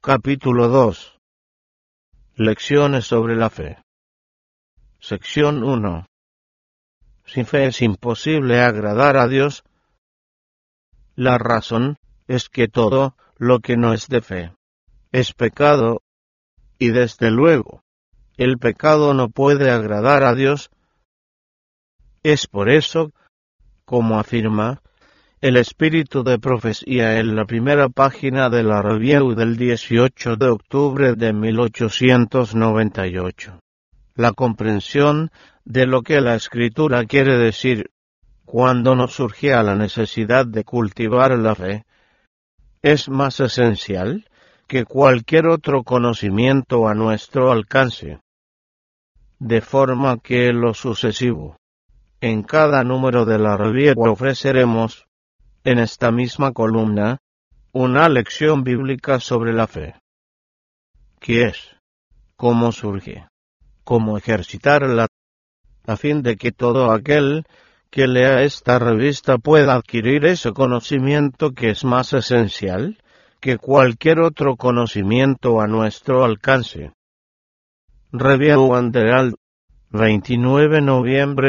Capítulo 2. Lecciones sobre la fe. Sección 1. Sin fe es imposible agradar a Dios. La razón es que todo lo que no es de fe es pecado, y desde luego, el pecado no puede agradar a Dios. Es por eso, como afirma el espíritu de profecía en la primera página de la Review del 18 de octubre de 1898. La comprensión de lo que la Escritura quiere decir cuando nos surgía la necesidad de cultivar la fe es más esencial que cualquier otro conocimiento a nuestro alcance. De forma que en lo sucesivo, en cada número de la Review ofreceremos, en esta misma columna, una lección bíblica sobre la fe. ¿Qué es? ¿Cómo surge? ¿Cómo ejercitarla? A fin de que todo aquel que lea esta revista pueda adquirir ese conocimiento que es más esencial que cualquier otro conocimiento a nuestro alcance. Review and Herald, 29 de noviembre de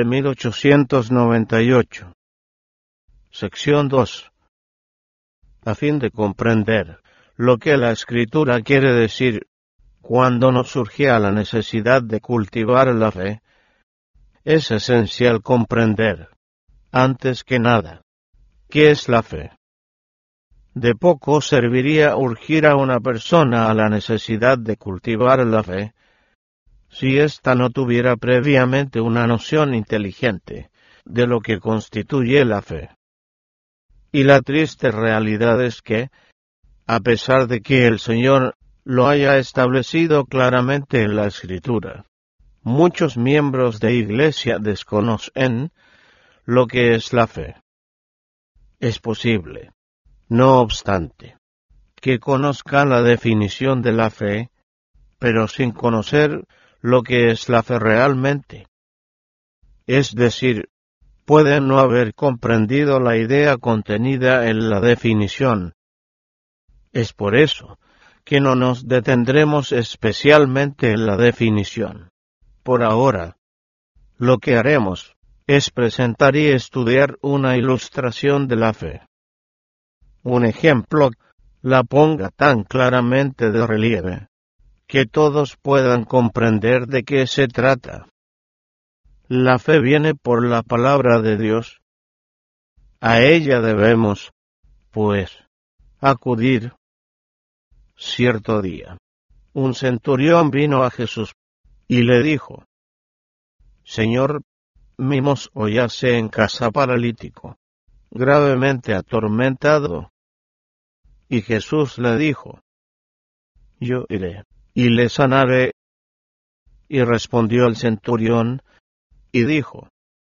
1898. Sección 2. A fin de comprender lo que la Escritura quiere decir cuando nos surgía la necesidad de cultivar la fe, es esencial comprender, antes que nada, ¿qué es la fe? De poco serviría urgir a una persona a la necesidad de cultivar la fe, si ésta no tuviera previamente una noción inteligente de lo que constituye la fe. Y la triste realidad es que, a pesar de que el Señor lo haya establecido claramente en la Escritura, muchos miembros de Iglesia desconocen lo que es la fe. Es posible, no obstante, que conozcan la definición de la fe, pero sin conocer lo que es la fe realmente. Es decir, pueden no haber comprendido la idea contenida en la definición. Es por eso que no nos detendremos especialmente en la definición. Por ahora, lo que haremos es presentar y estudiar una ilustración de la fe. Un ejemplo la ponga tan claramente de relieve que todos puedan comprender de qué se trata. La fe viene por la palabra de Dios. A ella debemos, pues, acudir. Cierto día, un centurión vino a Jesús y le dijo: Señor, mi mozo yace en casa paralítico, gravemente atormentado. Y Jesús le dijo: Yo iré y le sanaré. Y respondió el centurión y dijo: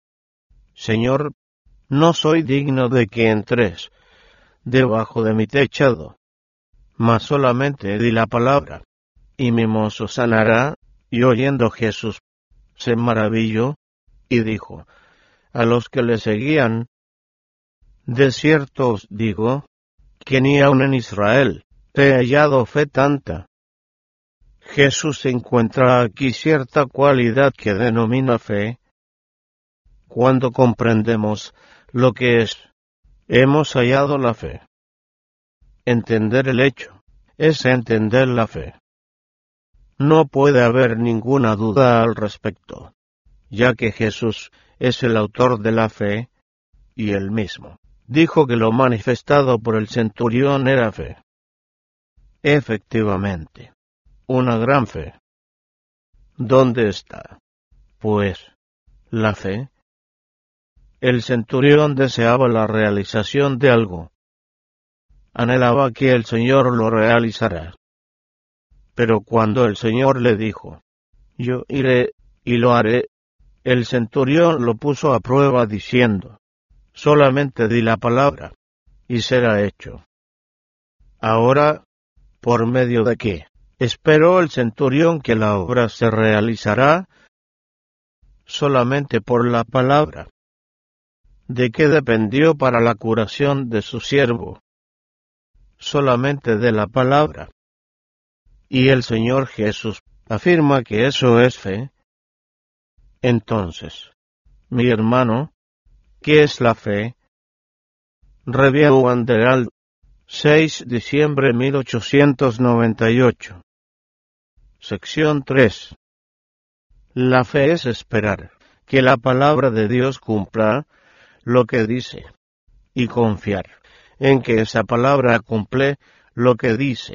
Señor, no soy digno de que entres debajo de mi techado, mas solamente di la palabra, y mi mozo sanará. Y oyendo Jesús, se maravilló, y dijo a los que le seguían: De cierto os digo, que ni aun en Israel he hallado fe tanta. Jesús encuentra aquí cierta cualidad que denomina fe. Cuando comprendemos lo que es, hemos hallado la fe. Entender el hecho es entender la fe. No puede haber ninguna duda al respecto, ya que Jesús es el autor de la fe, y él mismo dijo que lo manifestado por el centurión era fe. Efectivamente, una gran fe. ¿Dónde está, pues, la fe? El centurión deseaba la realización de algo. Anhelaba que el Señor lo realizara. Pero cuando el Señor le dijo: Yo iré y lo haré, el centurión lo puso a prueba diciendo: Solamente di la palabra, y será hecho. Ahora, ¿por medio de qué esperó el centurión que la obra se realizará? Solamente por la palabra. ¿De qué dependió para la curación de su siervo? Solamente de la palabra. y el Señor Jesús afirma que eso es fe. Entonces, mi hermano, ¿qué es la fe? Review and Herald, 6 de diciembre 1898. Sección 3. La fe es esperar que la palabra de Dios cumpla lo que dice, y confiar en que esa palabra cumple lo que dice.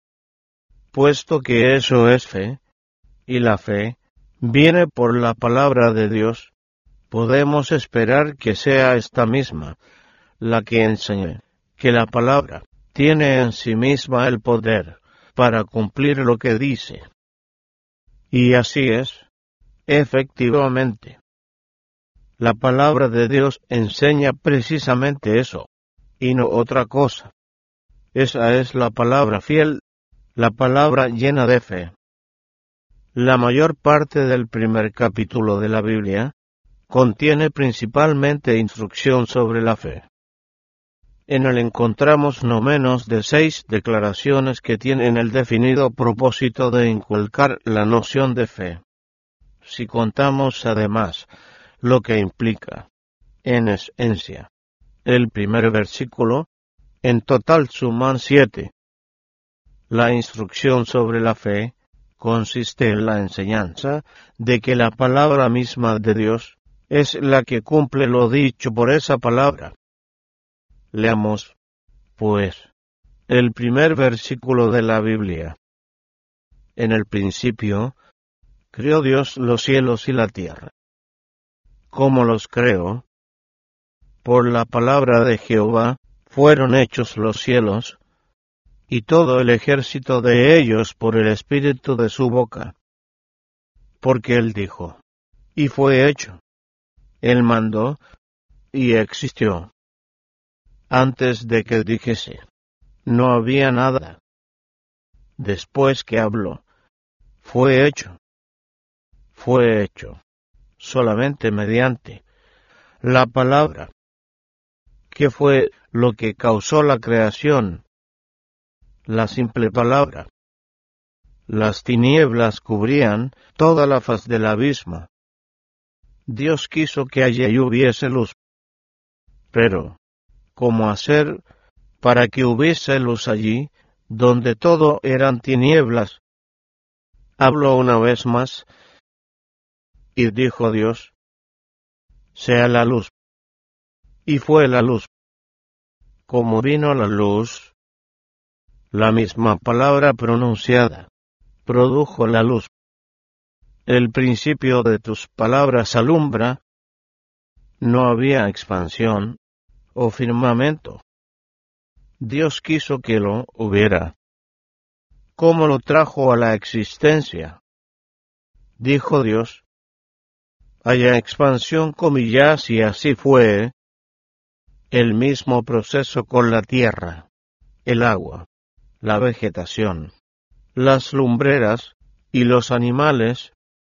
Puesto que eso es fe, y la fe viene por la palabra de Dios, podemos esperar que sea esta misma la que enseñe que la palabra tiene en sí misma el poder para cumplir lo que dice. Y así es, efectivamente. La palabra de Dios enseña precisamente eso, y no otra cosa. Esa es la palabra fiel, la palabra llena de fe. La mayor parte del primer capítulo de la Biblia contiene principalmente instrucción sobre la fe. En él encontramos no menos de 6 declaraciones que tienen el definido propósito de inculcar la noción de fe. Si contamos además lo que implica, en esencia, el primer versículo, en total suman 7. La instrucción sobre la fe consiste en la enseñanza de que la palabra misma de Dios es la que cumple lo dicho por esa palabra. Leamos, pues, el primer versículo de la Biblia. En el principio, creó Dios los cielos y la tierra. ¿Cómo los creó? Por la palabra de Jehová fueron hechos los cielos, y todo el ejército de ellos por el espíritu de su boca. Porque él dijo, y fue hecho. Él mandó, y existió. Antes de que dijese, no había nada. Después que habló, fue hecho. Fue hecho, solamente mediante la palabra. ¿Qué fue lo que causó la creación? La simple palabra. Las tinieblas cubrían toda la faz del abismo. Dios quiso que allí hubiese luz. Pero, ¿cómo hacer para que hubiese luz allí, donde todo eran tinieblas? Habló una vez más, y dijo Dios, sea la luz. Y fue la luz. Como vino la luz, la misma palabra pronunciada produjo la luz. El principio de tus palabras alumbra. No había expansión o firmamento. Dios quiso que lo hubiera. ¿Cómo lo trajo a la existencia? Dijo Dios, haya expansión, comillas, y así fue. El mismo proceso con la tierra, el agua, la vegetación, las lumbreras y los animales.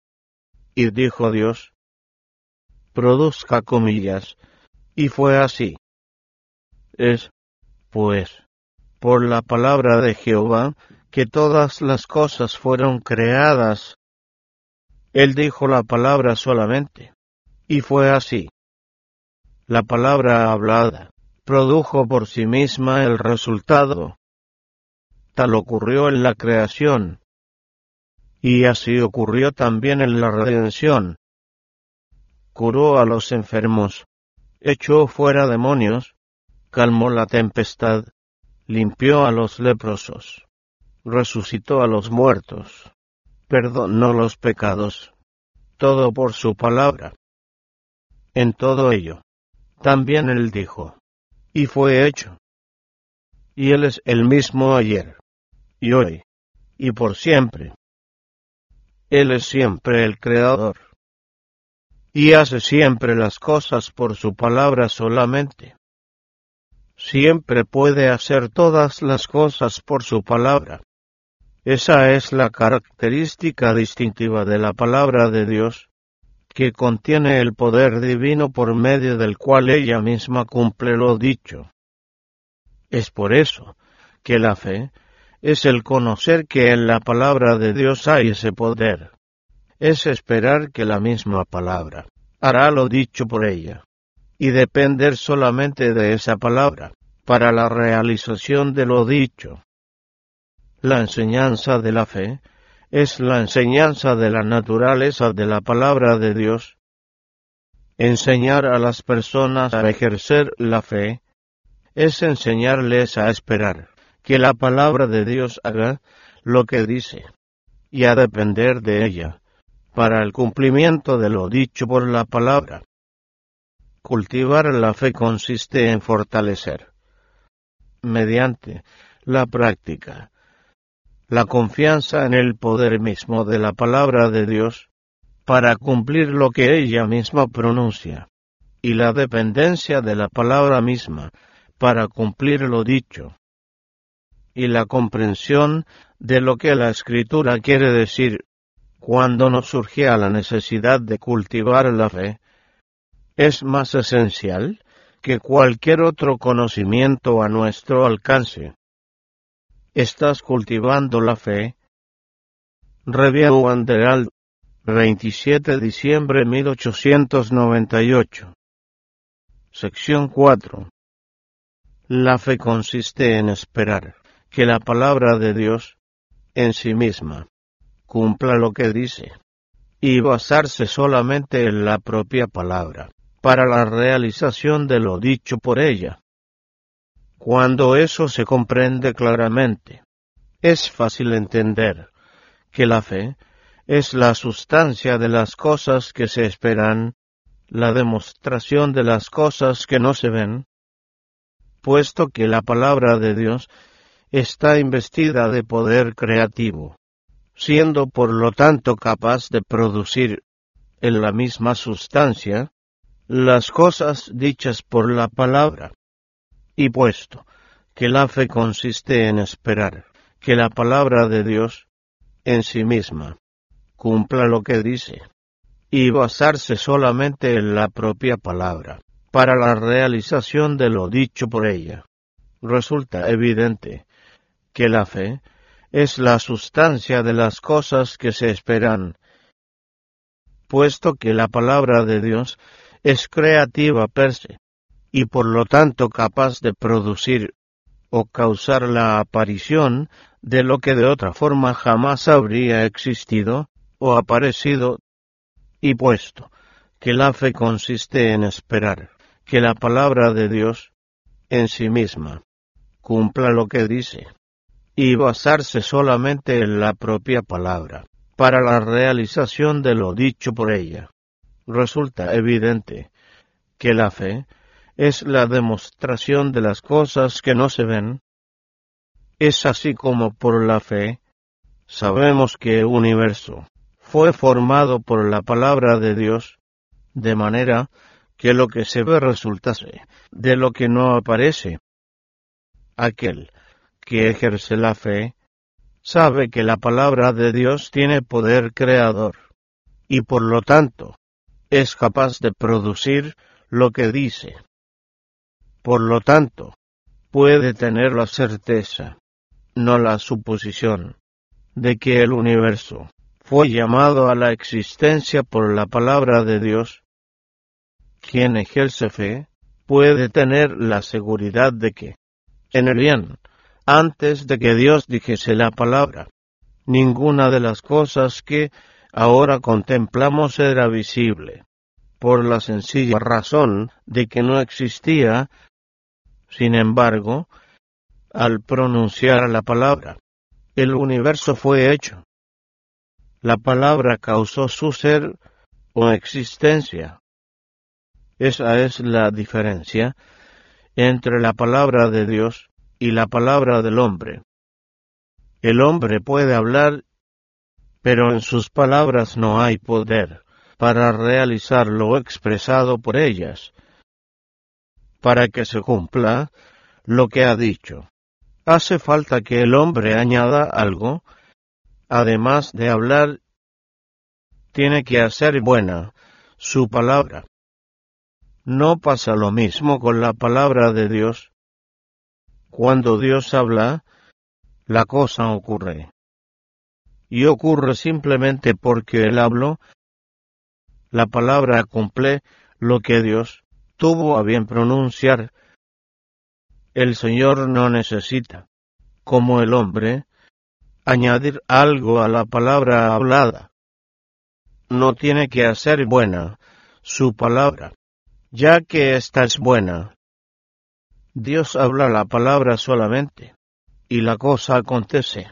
Y dijo Dios, produzca, comillas, y fue así. Es, pues, por la palabra de Jehová que todas las cosas fueron creadas. Él dijo la palabra solamente, y fue así. La palabra hablada produjo por sí misma el resultado. Tal ocurrió en la creación, y así ocurrió también en la redención. Curó a los enfermos, echó fuera demonios, calmó la tempestad, limpió a los leprosos, resucitó a los muertos, perdonó los pecados, todo por su palabra. En todo ello, también él dijo, y fue hecho. Y él es el mismo ayer, y hoy, y por siempre. Él es siempre el Creador. Y hace siempre las cosas por su palabra solamente. Siempre puede hacer todas las cosas por su palabra. Esa es la característica distintiva de la palabra de Dios, que contiene el poder divino por medio del cual ella misma cumple lo dicho. Es por eso que la fe es el conocer que en la palabra de Dios hay ese poder. Es esperar que la misma palabra hará lo dicho por ella, y depender solamente de esa palabra para la realización de lo dicho. La enseñanza de la fe es la enseñanza de la naturaleza de la palabra de Dios. Enseñar a las personas a ejercer la fe es enseñarles a esperar que la palabra de Dios haga lo que dice, y a depender de ella para el cumplimiento de lo dicho por la palabra. Cultivar la fe consiste en fortalecer, mediante la práctica, la confianza en el poder mismo de la palabra de Dios, para cumplir lo que ella misma pronuncia, y la dependencia de la palabra misma, para cumplir lo dicho, y la comprensión de lo que la Escritura quiere decir cuando nos surgía la necesidad de cultivar la fe, es más esencial que cualquier otro conocimiento a nuestro alcance. ¿Estás cultivando la fe? Review and Herald, 27 de diciembre 1898. Sección 4. La fe consiste en esperar que la palabra de Dios, en sí misma, cumpla lo que dice, y basarse solamente en la propia palabra, para la realización de lo dicho por ella. Cuando eso se comprende claramente, es fácil entender que la fe es la sustancia de las cosas que se esperan, la demostración de las cosas que no se ven, puesto que la palabra de Dios está investida de poder creativo, siendo por lo tanto capaz de producir en la misma sustancia las cosas dichas por la palabra. Y puesto que la fe consiste en esperar que la palabra de Dios, en sí misma, cumpla lo que dice, y basarse solamente en la propia palabra, para la realización de lo dicho por ella, resulta evidente que la fe es la sustancia de las cosas que se esperan, puesto que la palabra de Dios es creativa per se, y por lo tanto capaz de producir o causar la aparición de lo que de otra forma jamás habría existido o aparecido, y puesto que la fe consiste en esperar que la palabra de Dios, en sí misma, cumpla lo que dice, y basarse solamente en la propia palabra, para la realización de lo dicho por ella, resulta evidente que la fe es la demostración de las cosas que no se ven. Es así como por la fe sabemos que el universo fue formado por la palabra de Dios, de manera que lo que se ve resultase de lo que no aparece. Aquel que ejerce la fe sabe que la palabra de Dios tiene poder creador, y por lo tanto es capaz de producir lo que dice. Por lo tanto, puede tener la certeza, no la suposición, de que el universo fue llamado a la existencia por la palabra de Dios. Quien ejerce fe puede tener la seguridad de que, en el bien, antes de que Dios dijese la palabra, ninguna de las cosas que ahora contemplamos era visible, por la sencilla razón de que no existía. Sin embargo, al pronunciar la palabra, el universo fue hecho. La palabra causó su ser o existencia. Esa es la diferencia entre la palabra de Dios y la palabra del hombre. El hombre puede hablar, pero en sus palabras no hay poder para realizar lo expresado por ellas. Para que se cumpla lo que ha dicho, hace falta que el hombre añada algo. Además de hablar, tiene que hacer buena su palabra. ¿No pasa lo mismo con la palabra de Dios? Cuando Dios habla, la cosa ocurre. Y ocurre simplemente porque Él habló. La palabra cumple lo que Dios tuvo a bien pronunciar. El Señor no necesita, como el hombre, añadir algo a la palabra hablada. No tiene que hacer buena su palabra, ya que ésta es buena. Dios habla la palabra solamente, y la cosa acontece.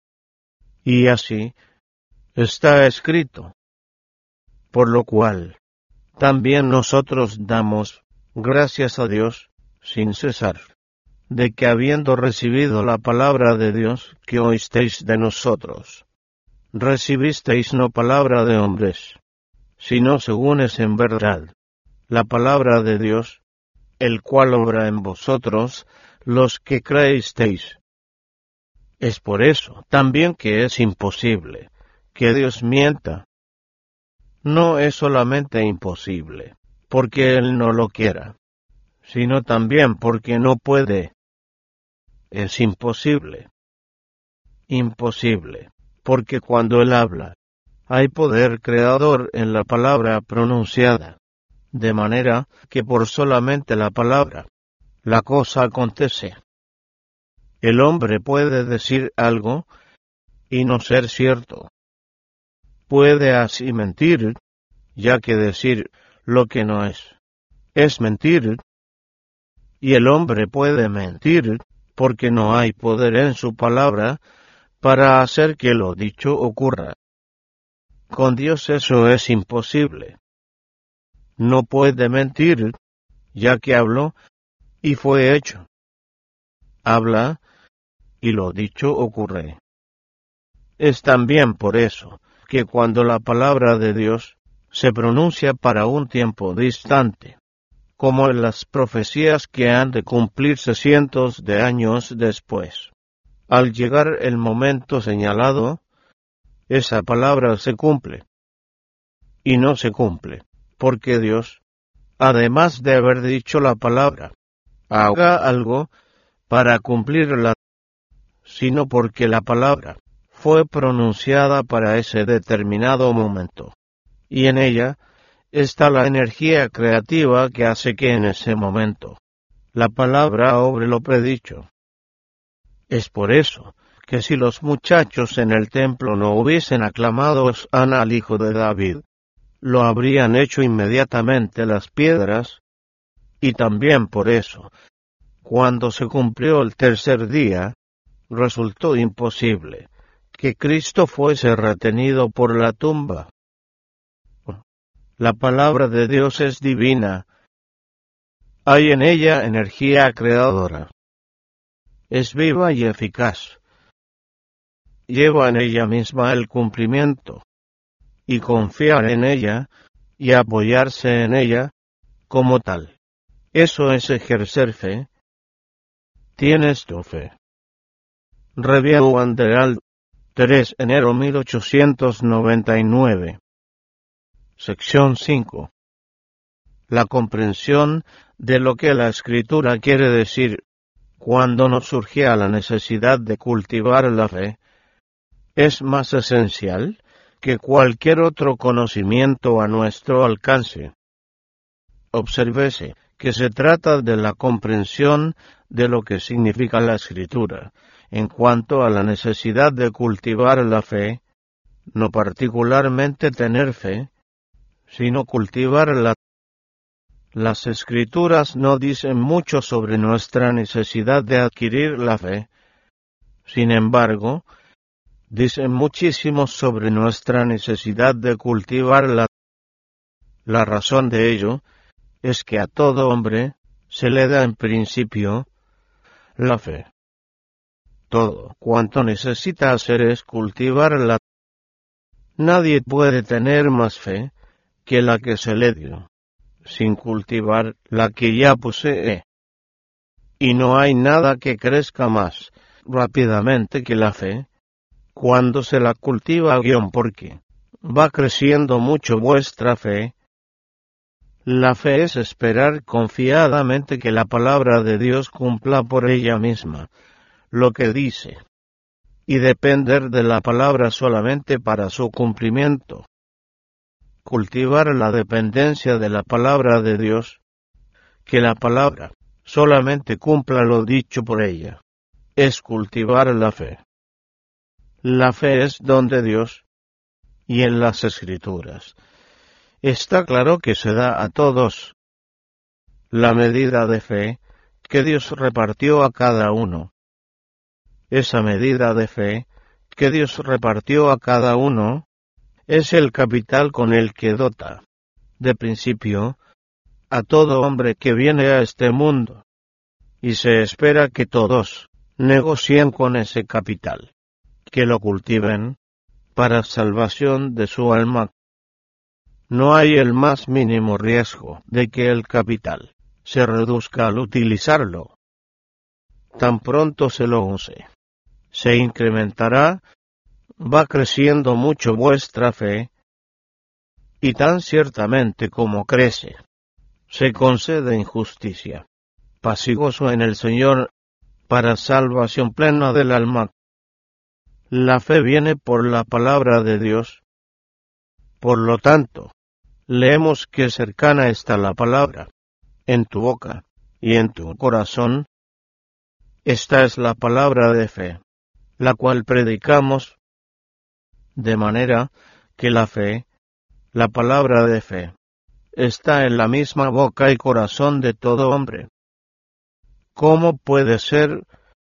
Y así está escrito. Por lo cual, también nosotros damos gracias a Dios sin cesar, de que habiendo recibido la palabra de Dios que oísteis de nosotros, recibisteis no palabra de hombres, sino según es en verdad la palabra de Dios, el cual obra en vosotros los que creísteis. Es por eso también que es imposible que Dios mienta. No es solamente imposible, porque Él no lo quiera, sino también porque no puede. Es imposible. Imposible, porque cuando Él habla, hay poder creador en la palabra pronunciada, de manera que por solamente la palabra, la cosa acontece. El hombre puede decir algo y no ser cierto. Puede así mentir, ya que decir lo que no es mentir. Y el hombre puede mentir, porque no hay poder en su palabra para hacer que lo dicho ocurra. Con Dios eso es imposible. No puede mentir, ya que habló y fue hecho. Habla y lo dicho ocurre. Es también por eso que cuando la palabra de Dios se pronuncia para un tiempo distante, como en las profecías que han de cumplirse cientos de años después, al llegar el momento señalado, esa palabra se cumple. Y no se cumple, porque Dios, además de haber dicho la palabra, haga algo para cumplirla, sino porque la palabra fue pronunciada para ese determinado momento, y en ella está la energía creativa que hace que en ese momento la palabra obre lo predicho. Es por eso que si los muchachos en el templo no hubiesen aclamado Hosana al hijo de David, lo habrían hecho inmediatamente las piedras, y también por eso, cuando se cumplió el tercer día, resultó imposible que Cristo fuese retenido por la tumba. La palabra de Dios es divina. Hay en ella energía creadora. Es viva y eficaz. Lleva en ella misma el cumplimiento. Y confiar en ella, y apoyarse en ella, como tal. Eso es ejercer fe. ¿Tienes tu fe? Review Anderal, 3 enero 1899. Sección 5. La comprensión de lo que la Escritura quiere decir cuando nos surgía la necesidad de cultivar la fe es más esencial que cualquier otro conocimiento a nuestro alcance. Obsérvese que se trata de la comprensión de lo que significa la Escritura en cuanto a la necesidad de cultivar la fe, no particularmente tener fe, sino cultivarla. Las Escrituras no dicen mucho sobre nuestra necesidad de adquirir la fe. Sin embargo, dicen muchísimo sobre nuestra necesidad de cultivarla. La razón de ello es que a todo hombre se le da en principio la fe. Todo cuanto necesita hacer es cultivarla. Nadie puede tener más fe que la que se le dio, sin cultivar la que ya posee. Y no hay nada que crezca más rápidamente que la fe, cuando se la cultiva porque va creciendo mucho vuestra fe. La fe es esperar confiadamente que la palabra de Dios cumpla por ella misma lo que dice. y depender de la palabra solamente para su cumplimiento. Cultivar la dependencia de la palabra de Dios, que la palabra solamente cumpla lo dicho por ella, es cultivar la fe. La fe es don de Dios, y en las Escrituras está claro que se da a todos la medida de fe que Dios repartió a cada uno. Esa medida de fe que Dios repartió a cada uno es el capital con el que dota, de principio, a todo hombre que viene a este mundo, y se espera que todos negocien con ese capital, que lo cultiven para salvación de su alma. No hay el más mínimo riesgo de que el capital se reduzca al utilizarlo. Tan pronto se lo use, se incrementará, va creciendo mucho vuestra fe, y tan ciertamente como crece, se concede en justicia, pasigoso en el Señor, para salvación plena del alma. La fe viene por la palabra de Dios. Por lo tanto, leemos que cercana está la palabra, en tu boca y en tu corazón. Esta es la palabra de fe, la cual predicamos, de manera que la fe, la palabra de fe, está en la misma boca y corazón de todo hombre. ¿Cómo puede ser?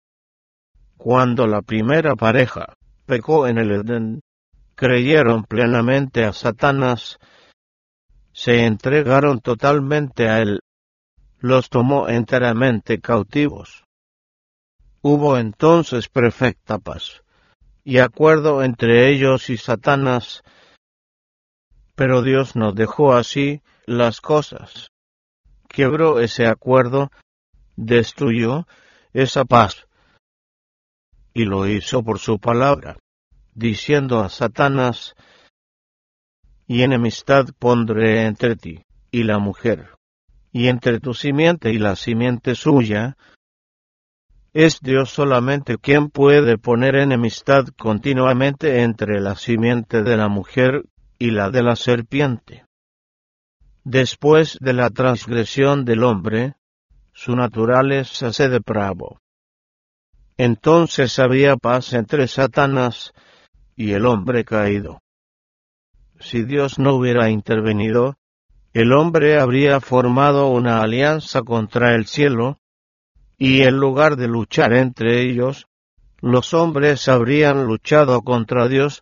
Cuando la primera pareja pecó en el Edén, creyeron plenamente a Satanás, se entregaron totalmente a él, los tomó enteramente cautivos. Hubo entonces perfecta paz y acuerdo entre ellos y Satanás, pero Dios no dejó así las cosas. Quebró ese acuerdo, destruyó esa paz, y lo hizo por su palabra, diciendo a Satanás: y enemistad pondré entre ti y la mujer, y entre tu simiente y la simiente suya. Es Dios solamente quien puede poner enemistad continuamente entre la simiente de la mujer y la de la serpiente. Después de la transgresión del hombre, su naturaleza se depravó. Entonces había paz entre Satanás y el hombre caído. Si Dios no hubiera intervenido, el hombre habría formado una alianza contra el cielo, y en lugar de luchar entre ellos, los hombres habrían luchado contra Dios.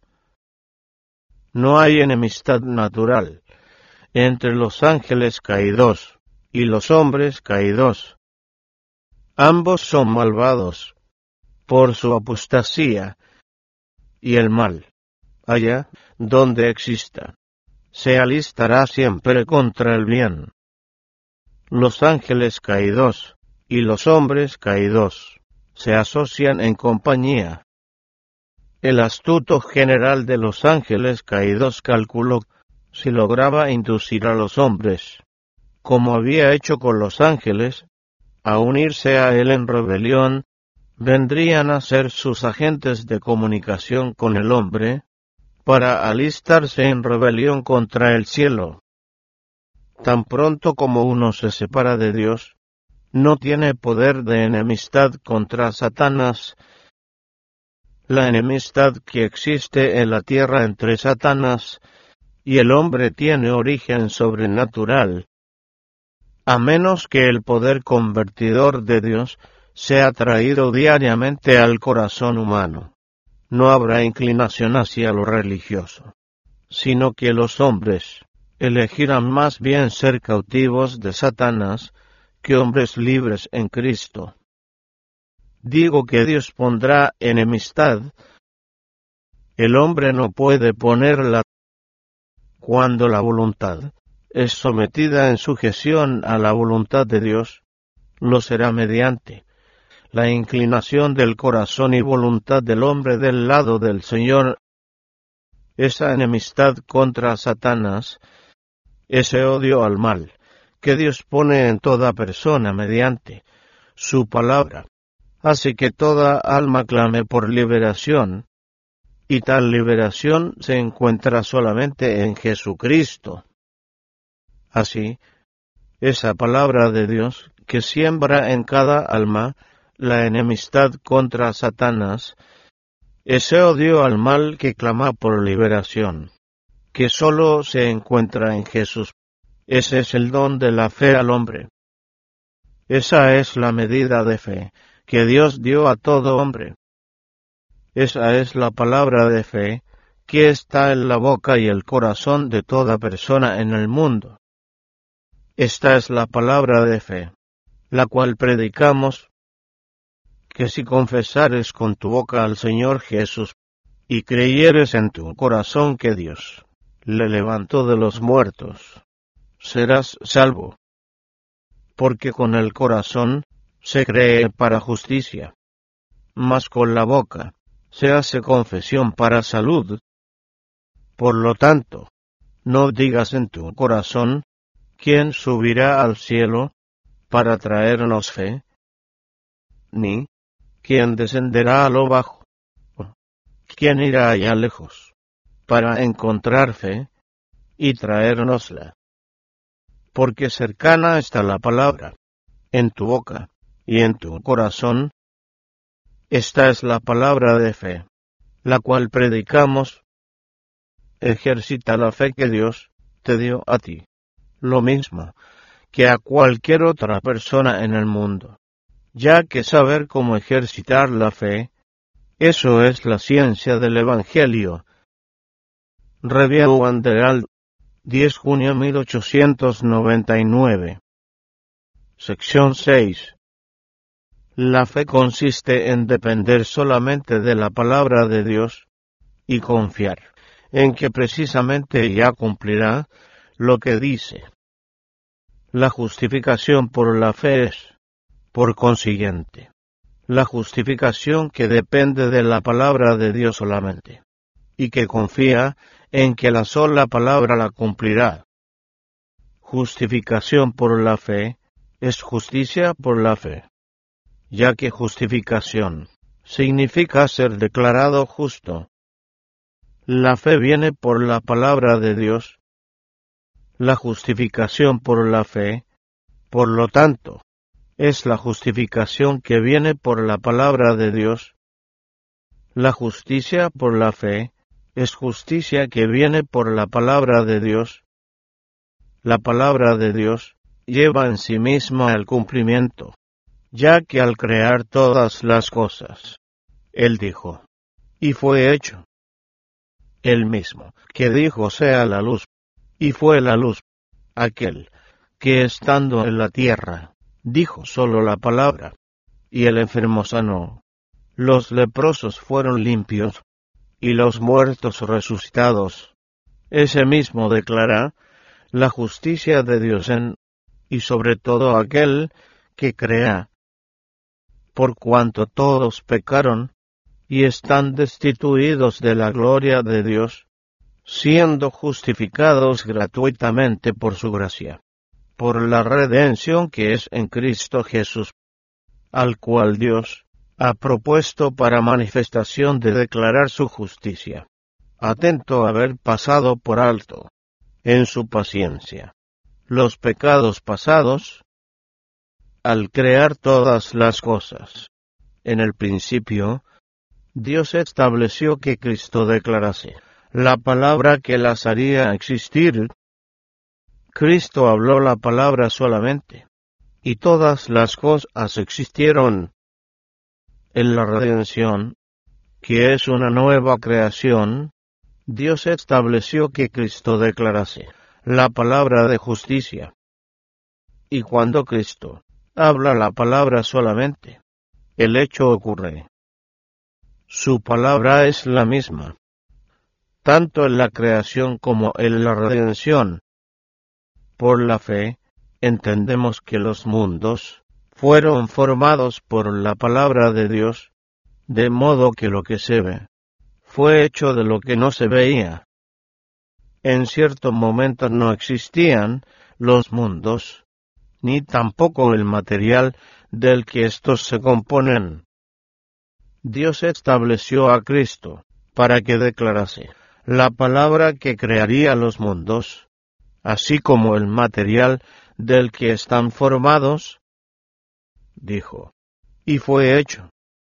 No hay enemistad natural entre los ángeles caídos y los hombres caídos. Ambos son malvados por su apostasía, y el mal, allá donde exista, se alistará siempre contra el bien. Los ángeles caídos y los hombres caídos se asocian en compañía. El astuto general de los ángeles caídos calculó si lograba inducir a los hombres, como había hecho con los ángeles, a unirse a él en rebelión, vendrían a ser sus agentes de comunicación con el hombre, para alistarse en rebelión contra el cielo. Tan pronto como uno se separa de Dios, no tiene poder de enemistad contra Satanás. La enemistad que existe en la tierra entre Satanás y el hombre tiene origen sobrenatural, a menos que el poder convertidor de Dios sea traído diariamente al corazón humano. No habrá inclinación hacia lo religioso, sino que los hombres elegirán más bien ser cautivos de Satanás que hombres libres en Cristo. Digo que Dios pondrá enemistad. El hombre no puede ponerla. Cuando la voluntad es sometida en sujeción a la voluntad de Dios, lo será mediante la inclinación del corazón y voluntad del hombre del lado del Señor. Esa enemistad contra Satanás, ese odio al mal, que Dios pone en toda persona mediante su palabra, hace que toda alma clame por liberación, y tal liberación se encuentra solamente en Jesucristo. Así, esa palabra de Dios que siembra en cada alma la enemistad contra Satanás, ese odio al mal que clama por liberación, que sólo se encuentra en Jesús. Ese es el don de la fe al hombre. Esa es la medida de fe que Dios dio a todo hombre. Esa es la palabra de fe que está en la boca y el corazón de toda persona en el mundo. Esta es la palabra de fe, la cual predicamos, que si confesares con tu boca al Señor Jesús, y creyeres en tu corazón que Dios le levantó de los muertos, serás salvo. Porque con el corazón se cree para justicia, mas con la boca se hace confesión para salud. Por lo tanto, no digas en tu corazón, ¿quién subirá al cielo para traernos fe? Ni, ¿quién descenderá a lo bajo? ¿Quién irá allá lejos para encontrar fe y traérnosla? Porque cercana está la palabra, en tu boca y en tu corazón. Esta es la palabra de fe, la cual predicamos. Ejercita la fe que Dios te dio a ti, lo mismo que a cualquier otra persona en el mundo, ya que saber cómo ejercitar la fe, eso es la ciencia del Evangelio. Review and Herald, 10 junio 1899. Sección 6. La fe consiste en depender solamente de la palabra de Dios y confiar en que precisamente ya cumplirá lo que dice. La justificación por la fe es, por consiguiente, la justificación que depende de la palabra de Dios solamente, y que confía en que la sola palabra la cumplirá. Justificación por la fe es justicia por la fe, ya que justificación significa ser declarado justo. La fe viene por la palabra de Dios. La justificación por la fe, por lo tanto, es la justificación que viene por la palabra de Dios. La justicia por la fe es justicia que viene por la palabra de Dios. La palabra de Dios lleva en sí misma el cumplimiento, ya que al crear todas las cosas, Él dijo, y fue hecho. Él mismo, que dijo sea la luz, y fue la luz. Aquel, que estando en la tierra, dijo solo la palabra, y el enfermo sanó. Los leprosos fueron limpios, y los muertos resucitados. Ese mismo declara la justicia de Dios en, y sobre todo aquel que crea. Por cuanto todos pecaron, y están destituidos de la gloria de Dios, siendo justificados gratuitamente por su gracia, por la redención que es en Cristo Jesús, al cual Dios ha propuesto para manifestación de declarar su justicia, atento a haber pasado por alto, en su paciencia, los pecados pasados, al crear todas las cosas. En el principio, Dios estableció que Cristo declarase la palabra que las haría existir. Cristo habló la palabra solamente, y todas las cosas existieron. En la redención, que es una nueva creación, Dios estableció que Cristo declarase la palabra de justicia. Y cuando Cristo habla la palabra solamente, el hecho ocurre. Su palabra es la misma, tanto en la creación como en la redención. Por la fe, entendemos que los mundos fueron formados por la palabra de Dios, de modo que lo que se ve fue hecho de lo que no se veía. En cierto momento no existían los mundos, ni tampoco el material del que estos se componen. Dios estableció a Cristo para que declarase la palabra que crearía los mundos, así como el material del que están formados. Dijo, y fue hecho.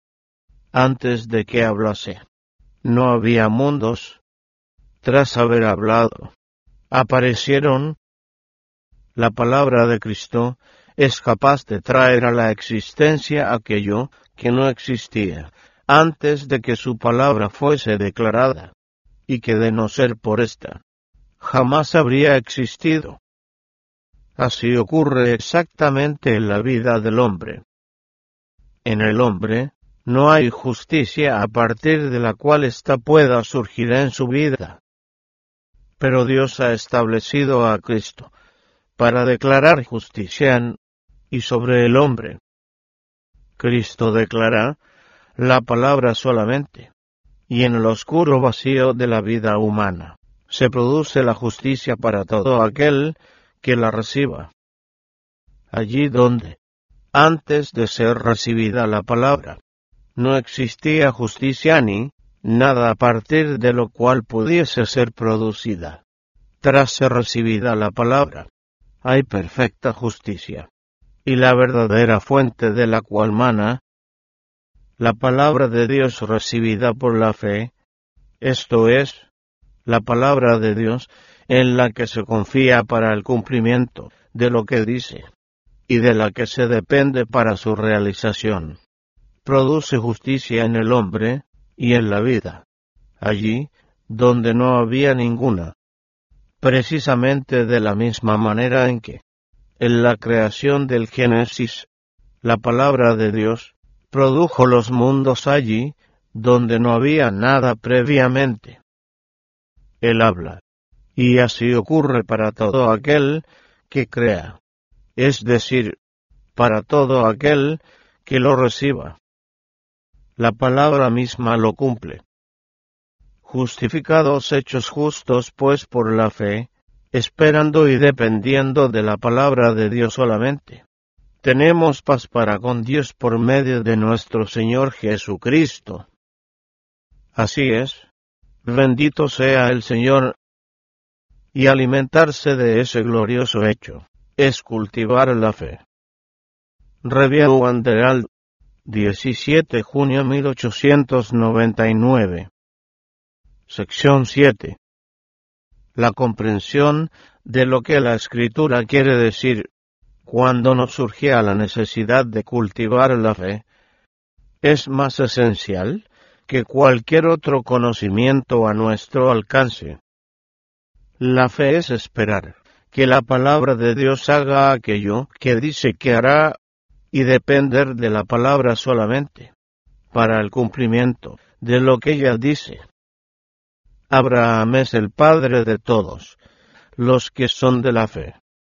Antes de que hablase, no había mundos. Tras haber hablado, aparecieron. La palabra de Cristo es capaz de traer a la existencia aquello que no existía antes de que su palabra fuese declarada, y que de no ser por esta, jamás habría existido. Así ocurre exactamente en la vida del hombre. En el hombre no hay justicia a partir de la cual ésta pueda surgir en su vida. Pero Dios ha establecido a Cristo para declarar justicia en y sobre el hombre. Cristo declara la palabra solamente, y en el oscuro vacío de la vida humana se produce la justicia para todo aquel que la reciba. Allí donde, antes de ser recibida la palabra, no existía justicia ni nada a partir de lo cual pudiese ser producida, tras ser recibida la palabra, hay perfecta justicia, y la verdadera fuente de la cual mana la palabra de Dios recibida por la fe, esto es, la palabra de Dios en la que se confía para el cumplimiento de lo que dice, y de la que se depende para su realización. Produce justicia en el hombre y en la vida, allí donde no había ninguna, precisamente de la misma manera en que, en la creación del Génesis, la palabra de Dios produjo los mundos allí donde no había nada previamente. Él habla, y así ocurre para todo aquel que crea, es decir, para todo aquel que lo reciba. La palabra misma lo cumple. Justificados hechos justos pues por la fe, esperando y dependiendo de la palabra de Dios solamente, tenemos paz para con Dios por medio de nuestro Señor Jesucristo. Así es, bendito sea el Señor, y alimentarse de ese glorioso hecho es cultivar la fe. Review and Herald, 17 junio 1899. Sección 7. La comprensión de lo que la Escritura quiere decir cuando nos surgía la necesidad de cultivar la fe, es más esencial que cualquier otro conocimiento a nuestro alcance. La fe es esperar que la palabra de Dios haga aquello que dice que hará y depender de la palabra solamente para el cumplimiento de lo que ella dice. Abraham es el padre de todos los que son de la fe.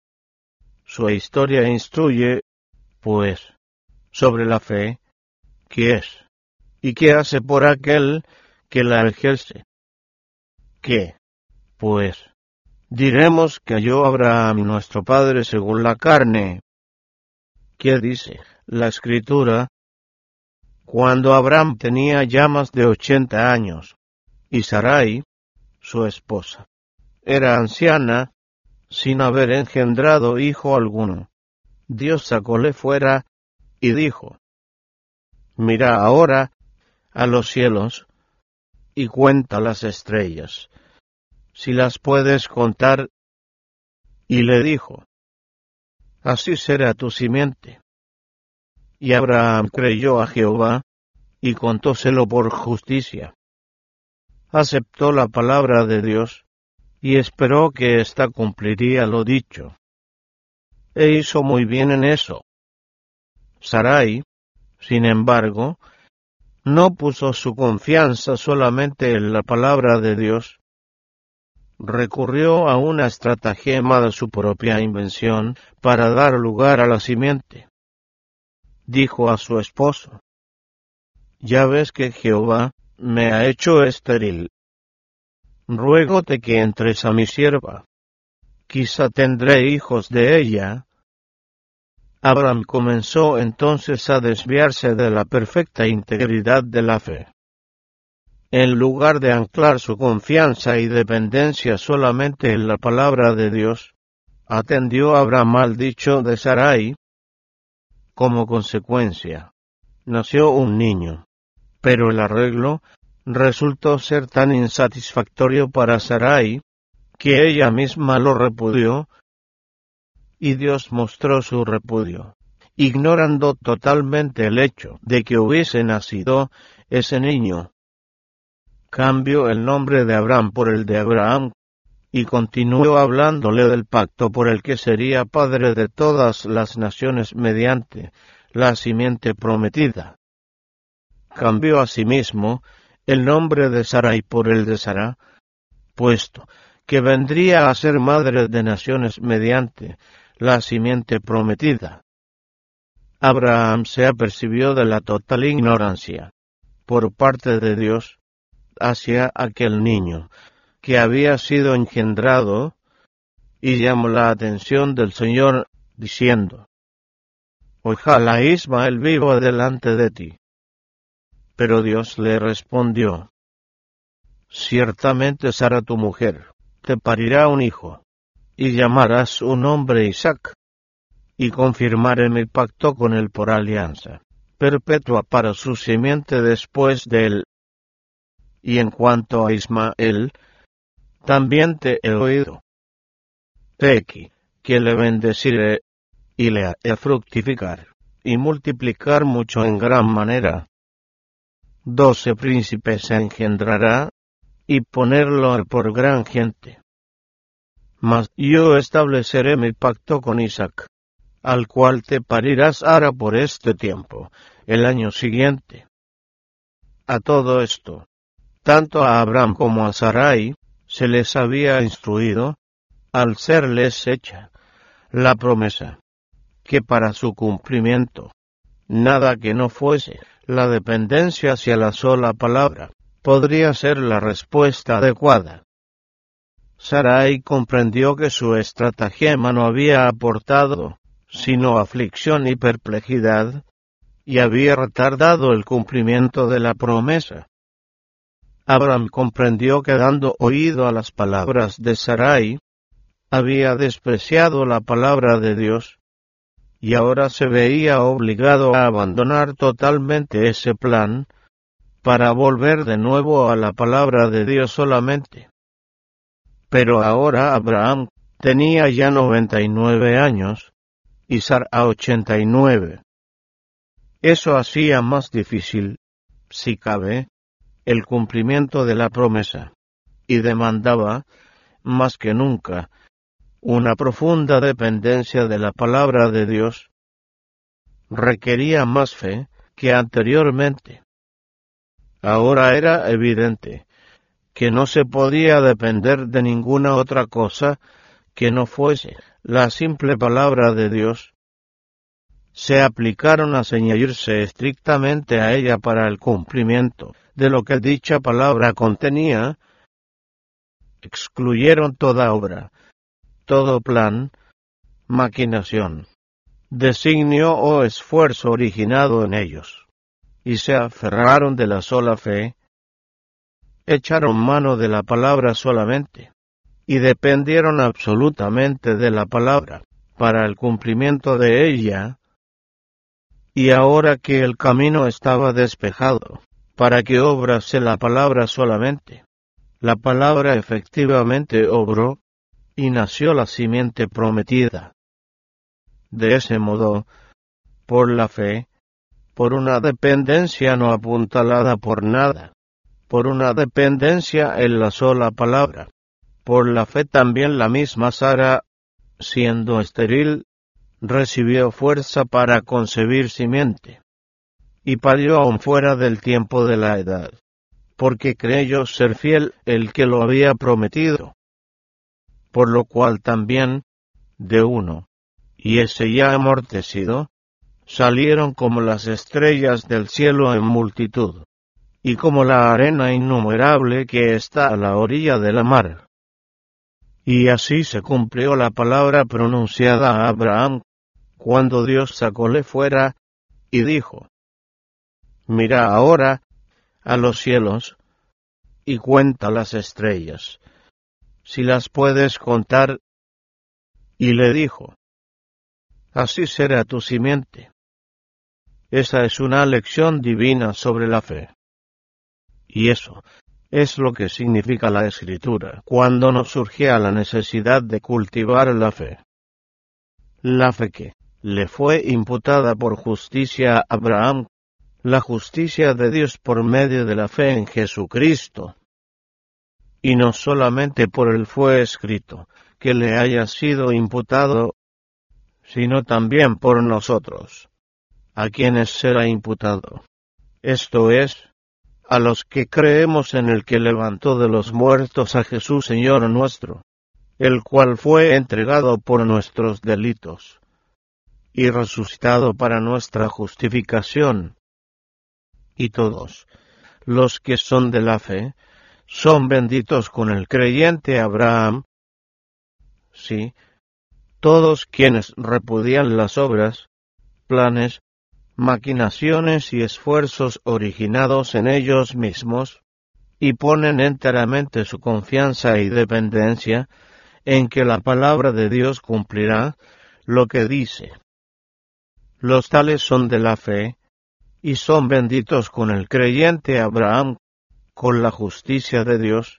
Su historia instruye, pues, sobre la fe, qué es, y qué hace por aquel que la ejerce. ¿Qué, pues? Diremos que halló Abraham nuestro padre según la carne. ¿Qué dice la Escritura? Cuando Abraham tenía ya más de 80 años, y Sarai, su esposa, era anciana, sin haber engendrado hijo alguno, Dios sacóle fuera y dijo: Mira ahora a los cielos y cuenta las estrellas, si las puedes contar. Y le dijo: Así será tu simiente. Y Abraham creyó a Jehová, y contóselo por justicia. Aceptó la palabra de Dios, y esperó que ésta cumpliría lo dicho. E hizo muy bien en eso. Sarai, sin embargo, no puso su confianza solamente en la palabra de Dios. Recurrió a una estratagema de su propia invención para dar lugar a la simiente. Dijo a su esposo: Ya ves que Jehová me ha hecho estéril. Ruégote que entres a mi sierva. Quizá tendré hijos de ella. Abraham comenzó entonces a desviarse de la perfecta integridad de la fe. En lugar de anclar su confianza y dependencia solamente en la palabra de Dios, atendió Abraham al dicho de Sarai. Como consecuencia, nació un niño, pero el arreglo resultó ser tan insatisfactorio para Sarai, que ella misma lo repudió, y Dios mostró su repudio, ignorando totalmente el hecho de que hubiese nacido ese niño. Cambió el nombre de Abraham por el de Abraham, y continuó hablándole del pacto por el que sería padre de todas las naciones mediante la simiente prometida. Cambió asimismo el nombre de Sarai por el de Sara, puesto que vendría a ser madre de naciones mediante la simiente prometida. Abraham se apercibió de la total ignorancia, por parte de Dios, hacia aquel niño que había sido engendrado, y llamó la atención del Señor, diciendo: Ojalá Ismael viva delante de ti. Pero Dios le respondió: Ciertamente Sara tu mujer te parirá un hijo, y llamarás su nombre Isaac, y confirmaré mi pacto con él por alianza perpetua para su simiente después de él. Y en cuanto a Ismael, también te he oído. He aquí, que le bendeciré, y le haré fructificar, y multiplicar mucho en gran manera. 12 príncipes engendrará, y ponerlo por gran gente. Mas yo estableceré mi pacto con Isaac, al cual te parirás ahora por este tiempo, el año siguiente. A todo esto, tanto a Abraham como a Sarai, se les había instruido, al serles hecha la promesa, que para su cumplimiento, nada que no fuese la dependencia hacia la sola palabra, podría ser la respuesta adecuada. Sarai comprendió que su estratagema no había aportado sino aflicción y perplejidad, y había retardado el cumplimiento de la promesa. Abraham comprendió que, dando oído a las palabras de Sarai, había despreciado la palabra de Dios, y ahora se veía obligado a abandonar totalmente ese plan, para volver de nuevo a la palabra de Dios solamente. Pero ahora Abraham tenía ya 99 años, y Sara 89. Eso hacía más difícil, si cabe, el cumplimiento de la promesa, y demandaba, más que nunca, una profunda dependencia de la palabra de Dios. Requería más fe que anteriormente. Ahora era evidente que no se podía depender de ninguna otra cosa que no fuese la simple palabra de Dios. Se aplicaron a ceñirse estrictamente a ella para el cumplimiento de lo que dicha palabra contenía. Excluyeron toda obra, todo plan, maquinación, designio o esfuerzo originado en ellos, y se aferraron de la sola fe. Echaron mano de la palabra solamente, y dependieron absolutamente de la palabra, para el cumplimiento de ella. Y ahora que el camino estaba despejado, para que obrase la palabra solamente, la palabra efectivamente obró, y nació la simiente prometida. De ese modo, por la fe, por una dependencia no apuntalada por nada, por una dependencia en la sola palabra, por la fe también la misma Sara, siendo estéril, recibió fuerza para concebir simiente, y parió aún fuera del tiempo de la edad, porque creyó ser fiel el que lo había prometido. Por lo cual también, de uno, y ese ya amortecido, salieron como las estrellas del cielo en multitud, y como la arena innumerable que está a la orilla de la mar. Y así se cumplió la palabra pronunciada a Abraham, cuando Dios sacóle fuera, y dijo: Mira ahora a los cielos, y cuenta las estrellas, si las puedes contar. Y le dijo: Así será tu simiente. Esa es una lección divina sobre la fe. Y eso es lo que significa la Escritura cuando nos surgía la necesidad de cultivar la fe. La fe que le fue imputada por justicia a Abraham, la justicia de Dios por medio de la fe en Jesucristo. Y no solamente por él fue escrito que le haya sido imputado, sino también por nosotros, a quienes será imputado. Esto es, a los que creemos en el que levantó de los muertos a Jesús Señor nuestro, el cual fue entregado por nuestros delitos, y resucitado para nuestra justificación. Y todos los que son de la fe, son benditos con el creyente Abraham. Sí, todos quienes repudian las obras, planes, maquinaciones y esfuerzos originados en ellos mismos, y ponen enteramente su confianza y dependencia en que la palabra de Dios cumplirá lo que dice. Los tales son de la fe, y son benditos con el creyente Abraham, con la justicia de Dios.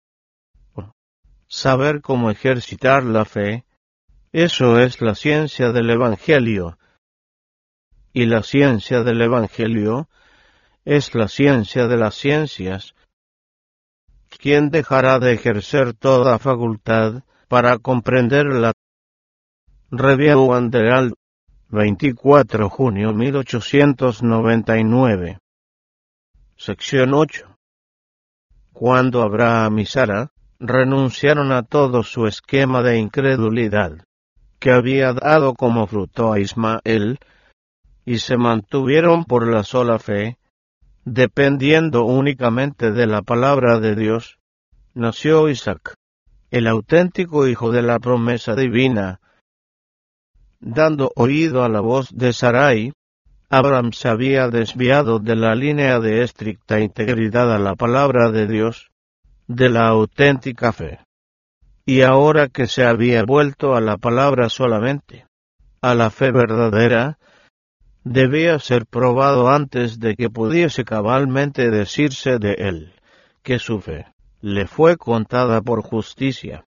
Saber cómo ejercitar la fe, eso es la ciencia del Evangelio. Y la ciencia del Evangelio es la ciencia de las ciencias. ¿Quién dejará de ejercer toda facultad para comprenderla? Review Anderal, 24 junio 1899. Sección 8. Cuando Abraham y Sara renunciaron a todo su esquema de incredulidad, que había dado como fruto a Ismael, y se mantuvieron por la sola fe, dependiendo únicamente de la palabra de Dios, nació Isaac, el auténtico hijo de la promesa divina. Dando oído a la voz de Sarai, Abraham se había desviado de la línea de estricta integridad a la palabra de Dios, de la auténtica fe. Y ahora que se había vuelto a la palabra solamente, a la fe verdadera, debía ser probado antes de que pudiese cabalmente decirse de él, que su fe le fue contada por justicia.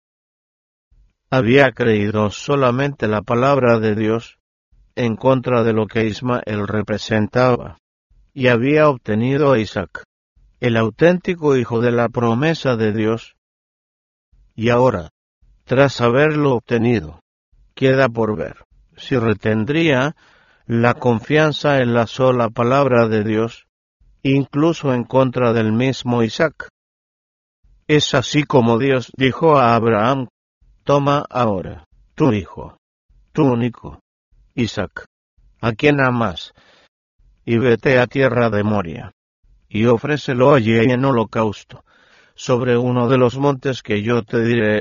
Había creído solamente la palabra de Dios, en contra de lo que Ismael representaba, y había obtenido a Isaac, el auténtico hijo de la promesa de Dios. Y ahora, tras haberlo obtenido, queda por ver si retendría la confianza en la sola palabra de Dios, incluso en contra del mismo Isaac. Es así como Dios dijo a Abraham: Toma ahora tu hijo, tu único, Isaac, a quien amas, y vete a tierra de Moria, y ofrécelo allí en holocausto, sobre uno de los montes que yo te diré.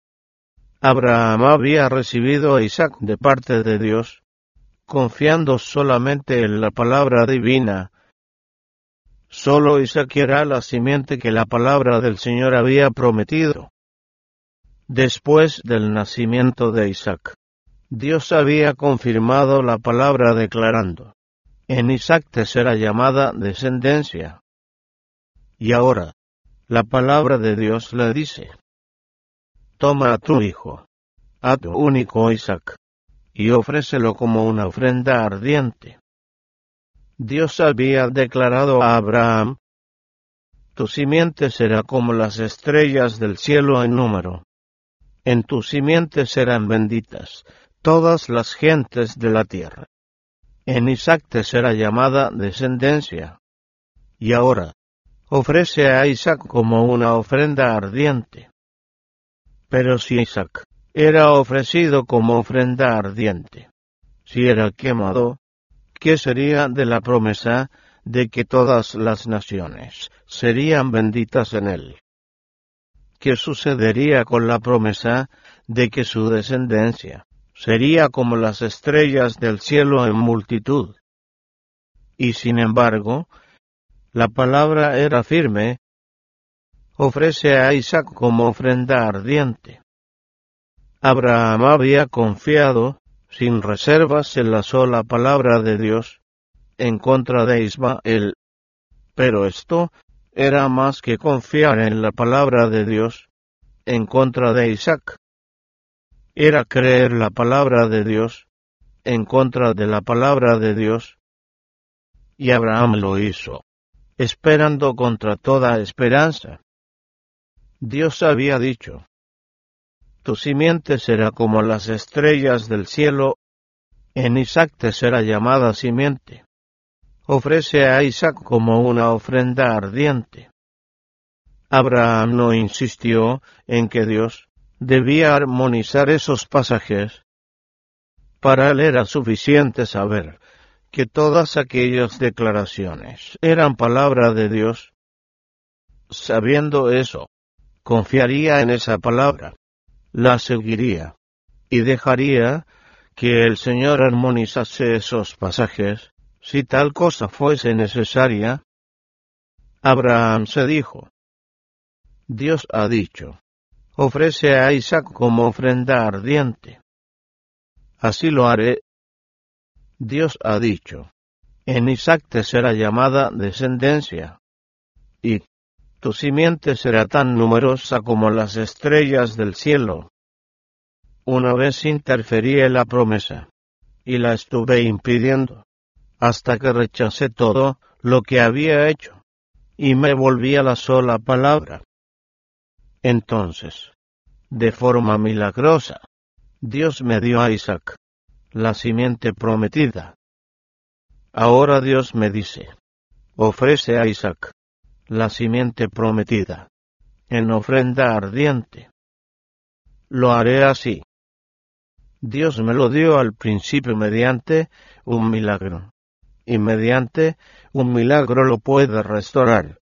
Abraham había recibido a Isaac de parte de Dios, confiando solamente en la palabra divina. Solo Isaac era la simiente que la palabra del Señor había prometido. Después del nacimiento de Isaac, Dios había confirmado la palabra declarando: En Isaac te será llamada descendencia. Y ahora, la palabra de Dios le dice: Toma a tu hijo, a tu único Isaac, y ofrécelo como una ofrenda ardiente. Dios había declarado a Abraham: Tu simiente será como las estrellas del cielo en número. En tu simiente serán benditas todas las gentes de la tierra. En Isaac te será llamada descendencia. Y ahora, ofrece a Isaac como una ofrenda ardiente. Pero si Isaac era ofrecido como ofrenda ardiente, si era quemado, ¿qué sería de la promesa de que todas las naciones serían benditas en él? ¿Qué sucedería con la promesa de que su descendencia sería como las estrellas del cielo en multitud. Y sin embargo, la palabra era firme. Ofrece a Isaac como ofrenda ardiente. Abraham había confiado, sin reservas, en la sola palabra de Dios, en contra de Ismael. Pero esto era más que confiar en la palabra de Dios, en contra de Isaac. Era creer la palabra de Dios, en contra de la palabra de Dios. Y Abraham lo hizo, esperando contra toda esperanza. Dios había dicho: tu simiente será como las estrellas del cielo, en Isaac te será llamada simiente. Ofrece a Isaac como una ofrenda ardiente. Abraham no insistió en que Dios debía armonizar esos pasajes. Para él era suficiente saber que todas aquellas declaraciones eran palabra de Dios. Sabiendo eso, confiaría en esa palabra, la seguiría, y dejaría que el Señor armonizase esos pasajes, si tal cosa fuese necesaria. Abraham se dijo: Dios ha dicho, ofrece a Isaac como ofrenda ardiente. Así lo haré. Dios ha dicho, en Isaac te será llamada descendencia, y tu simiente será tan numerosa como las estrellas del cielo. Una vez interferí en la promesa, y la estuve impidiendo, hasta que rechacé todo lo que había hecho, y me volví a la sola palabra. Entonces, de forma milagrosa, Dios me dio a Isaac, la simiente prometida. Ahora Dios me dice: ofrece a Isaac, la simiente prometida, en ofrenda ardiente. Lo haré así. Dios me lo dio al principio mediante un milagro, y mediante un milagro lo puede restaurar.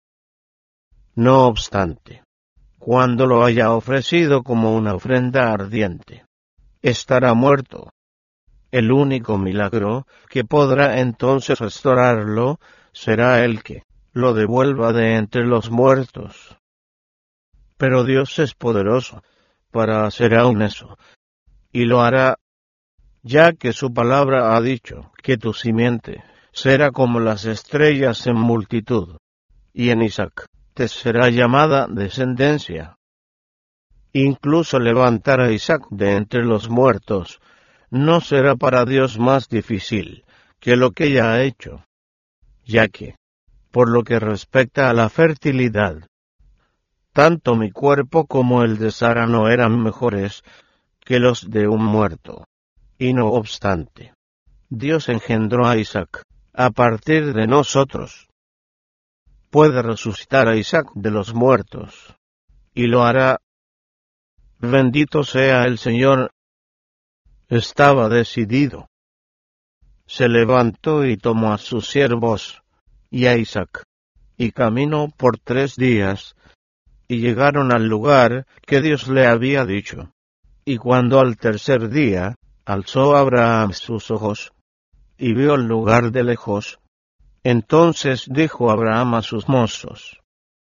No obstante, cuando lo haya ofrecido como una ofrenda ardiente, estará muerto. El único milagro que podrá entonces restaurarlo será el que lo devuelva de entre los muertos. Pero Dios es poderoso para hacer aún eso, y lo hará, ya que su palabra ha dicho que tu simiente será como las estrellas en multitud, y en Isaac te será llamada descendencia. Incluso levantar a Isaac de entre los muertos no será para Dios más difícil que lo que ya ha hecho, ya que, por lo que respecta a la fertilidad, tanto mi cuerpo como el de Sara no eran mejores que los de un muerto. Y no obstante, Dios engendró a Isaac a partir de nosotros. Puede resucitar a Isaac de los muertos, y lo hará. Bendito sea el Señor. Estaba decidido. Se levantó y tomó a sus siervos y a Isaac, y caminó por 3 días, y llegaron al lugar que Dios le había dicho. Y cuando al tercer día alzó Abraham sus ojos, y vio el lugar de lejos, entonces dijo Abraham a sus mozos: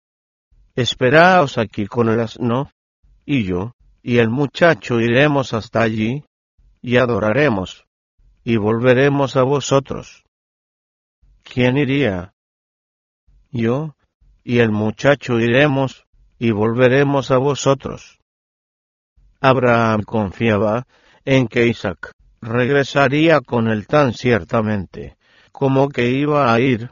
esperaos aquí con el asno, y yo y el muchacho iremos hasta allí, y adoraremos, y volveremos a vosotros. ¿Quién iría? Yo y el muchacho iremos, y volveremos a vosotros. Abraham confiaba en que Isaac regresaría con él tan ciertamente como que iba a ir.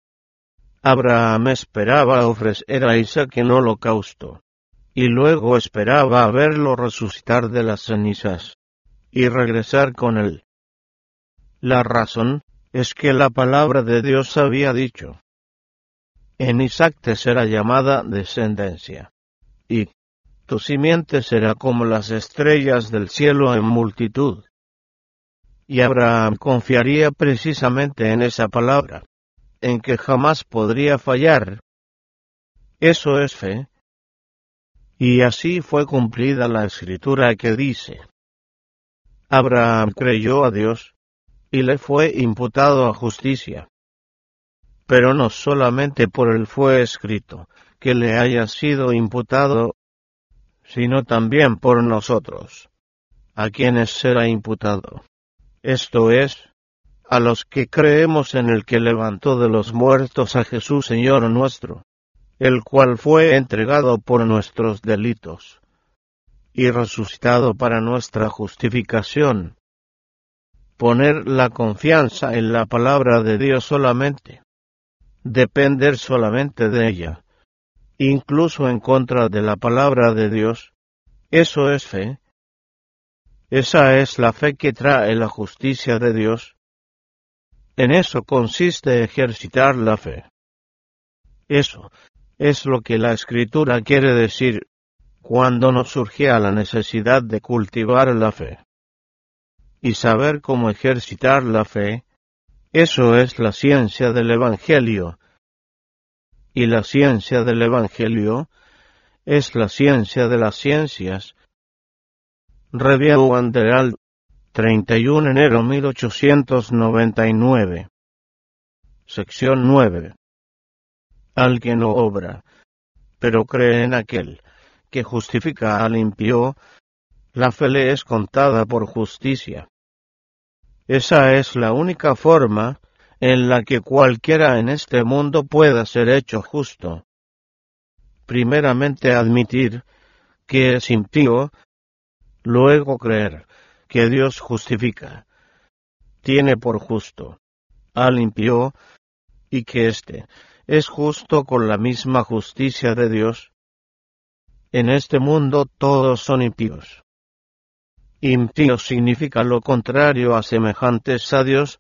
Abraham esperaba ofrecer a Isaac en holocausto, y luego esperaba verlo resucitar de las cenizas y regresar con él. La razón es que la palabra de Dios había dicho: en Isaac te será llamada descendencia, y tu simiente será como las estrellas del cielo en multitud. Y Abraham confiaría precisamente en esa palabra, en que jamás podría fallar. Eso es fe. Y así fue cumplida la escritura que dice: Abraham creyó a Dios, y le fue imputado a justicia. Pero no solamente por él fue escrito, que le haya sido imputado, sino también por nosotros, a quienes será imputado. Esto es, a los que creemos en el que levantó de los muertos a Jesús Señor nuestro, el cual fue entregado por nuestros delitos, y resucitado para nuestra justificación. Poner la confianza en la palabra de Dios solamente, depender solamente de ella, incluso en contra de la palabra de Dios, eso es fe. Esa es la fe que trae la justicia de Dios. En eso consiste ejercitar la fe. Eso es lo que la Escritura quiere decir cuando nos surgía la necesidad de cultivar la fe. Y saber cómo ejercitar la fe, eso es la ciencia del Evangelio. Y la ciencia del Evangelio es la ciencia de las ciencias. Review Anderal, 31 de enero 1899. Sección 9. Al que no obra, pero cree en aquel que justifica al impío, la fe le es contada por justicia. Esa es la única forma en la que cualquiera en este mundo pueda ser hecho justo. Primeramente admitir que es impío, luego creer que Dios justifica, tiene por justo al impío, y que éste es justo con la misma justicia de Dios. En este mundo todos son impíos. Impío significa lo contrario a semejantes a Dios,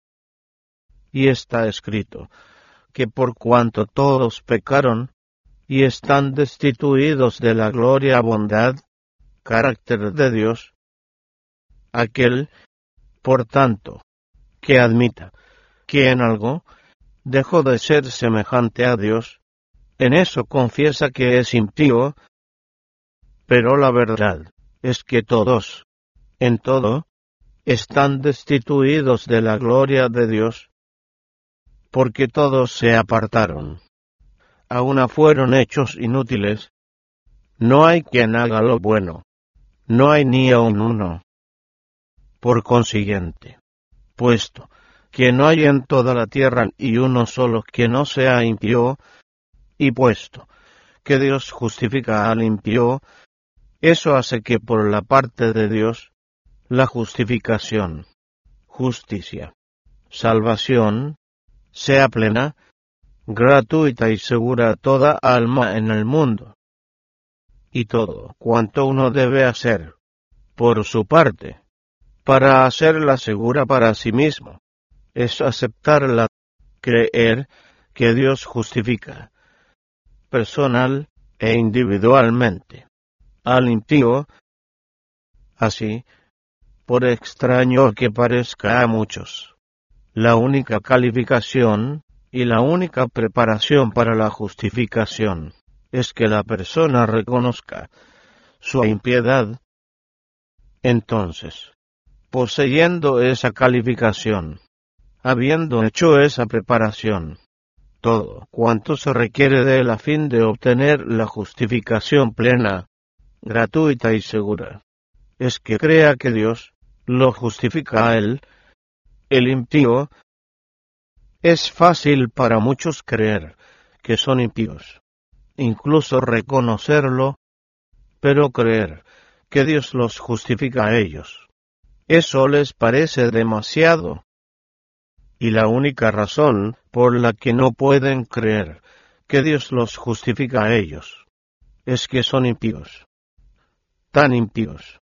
y está escrito que por cuanto todos pecaron y están destituidos de la gloria, bondad, carácter de Dios, aquel, por tanto, que admita que en algo dejó de ser semejante a Dios, en eso confiesa que es impío, pero la verdad es que todos, en todo, están destituidos de la gloria de Dios, porque todos se apartaron. A una fueron hechos inútiles. No hay quien haga lo bueno, no hay ni aun uno. Por consiguiente, puesto que no hay en toda la tierra y uno solo que no sea impío, y puesto que Dios justifica al impío, eso hace que por la parte de Dios, la justificación, justicia, salvación, sea plena, gratuita y segura a toda alma en el mundo. Y todo cuanto uno debe hacer, por su parte, para hacerla segura para sí mismo, es aceptarla, creer que Dios justifica, personal e individualmente, al impío. Así, por extraño que parezca a muchos, la única calificación y la única preparación para la justificación es que la persona reconozca su impiedad. Entonces, poseyendo esa calificación, habiendo hecho esa preparación, todo cuanto se requiere de él a fin de obtener la justificación plena, gratuita y segura, es que crea que Dios lo justifica a él, el impío. Es fácil para muchos creer que son impíos, incluso reconocerlo, pero creer que Dios los justifica a ellos, eso les parece demasiado. Y la única razón por la que no pueden creer que Dios los justifica a ellos es que son impíos, tan impíos.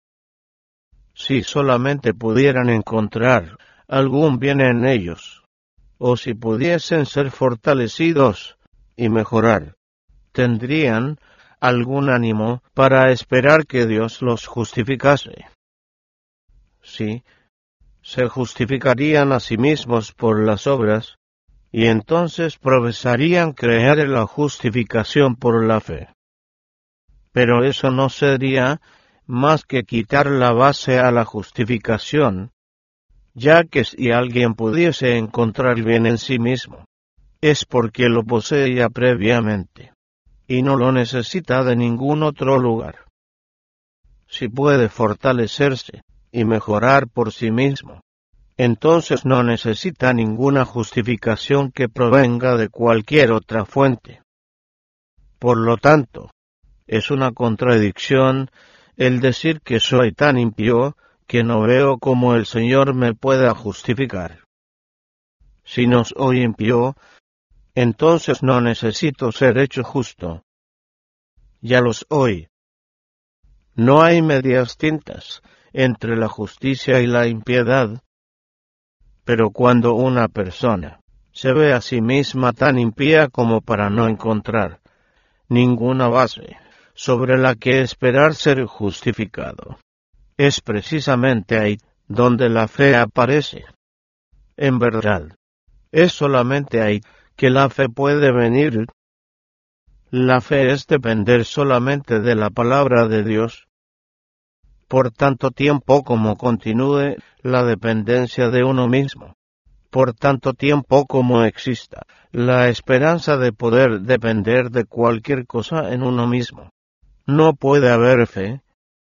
Si solamente pudieran encontrar algún bien en ellos, o si pudiesen ser fortalecidos y mejorar, tendrían algún ánimo para esperar que Dios los justificase. Sí, se justificarían a sí mismos por las obras, y entonces profesarían creer en la justificación por la fe. Pero eso no sería más que quitar la base a la justificación, ya que si alguien pudiese encontrar bien en sí mismo, es porque lo poseía previamente, y no lo necesita de ningún otro lugar. Si puede fortalecerse y mejorar por sí mismo, entonces no necesita ninguna justificación que provenga de cualquier otra fuente. Por lo tanto, es una contradicción el decir que soy tan impío que no veo cómo el Señor me pueda justificar. Si no soy impío, entonces no necesito ser hecho justo. Ya lo soy. No hay medias tintas entre la justicia y la impiedad. Pero cuando una persona se ve a sí misma tan impía como para no encontrar ninguna base sobre la que esperar ser justificado, es precisamente ahí donde la fe aparece. En verdad, es solamente ahí que la fe puede venir. La fe es depender solamente de la palabra de Dios. Por tanto tiempo como continúe la dependencia de uno mismo, por tanto tiempo como exista la esperanza de poder depender de cualquier cosa en uno mismo, no puede haber fe.